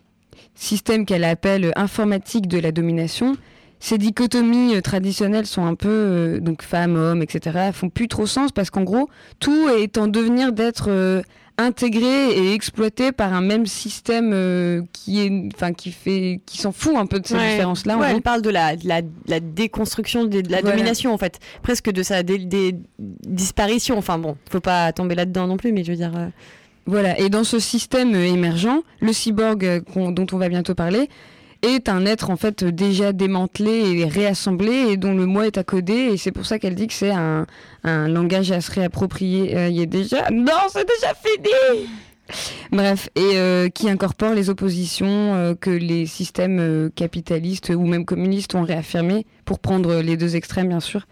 système qu'elle appelle informatique de la domination, ces dichotomies euh, traditionnelles sont un peu, euh, donc femmes, hommes, et cetera, font plus trop sens parce qu'en gros, tout est en devenir d'être euh, intégré et exploité par un même système euh, qui est, enfin, qui fait, qui s'en fout un peu de ces ouais. différences-là. Ouais, en elle gros. parle de la, de la, de la déconstruction, de, de la Voilà. domination en fait, presque de sa dé, dé, disparition. Enfin bon, faut pas tomber là-dedans non plus, mais je veux dire. Euh... Voilà. Et dans ce système euh, émergent, le cyborg euh, qu'on, dont on va bientôt parler est un être en fait déjà démantelé et réassemblé et dont le moi est à coder, et c'est pour ça qu'elle dit que c'est un, un langage à se réapproprier. Euh, il est déjà... Non, c'est déjà fini. Bref, et euh, qui incorpore les oppositions euh, que les systèmes euh, capitalistes ou même communistes ont réaffirmées, pour prendre les deux extrêmes bien sûr.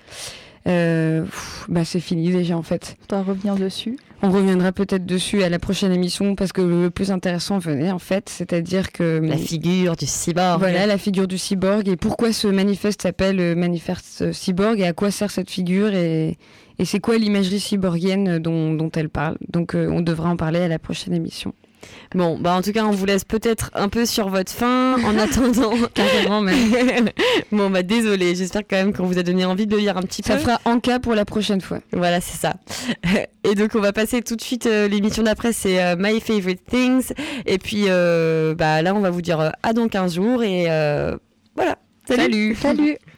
Euh, pff, bah c'est fini déjà en fait. On doit revenir dessus. On reviendra peut-être dessus à la prochaine émission parce que le plus intéressant venait en fait, c'est-à-dire que... La figure du cyborg. Voilà, la figure du cyborg et pourquoi ce manifeste s'appelle Manifeste Cyborg et à quoi sert cette figure et, et c'est quoi l'imagerie cyborgienne dont, dont elle parle. Donc euh, on devra en parler à la prochaine émission. Bon, bah en tout cas, on vous laisse peut-être un peu sur votre faim en attendant. Carrément même. Bon, bah désolé, j'espère quand même qu'on vous a donné envie de le lire un petit ça peu. Ça fera en cas pour la prochaine fois. Voilà, c'est ça. Et donc, on va passer tout de suite, euh, l'émission d'après, c'est euh, My Favorite Things. Et puis, euh, bah là, on va vous dire euh, à dans quinze jours et euh, voilà. Salut. Salut. Salut.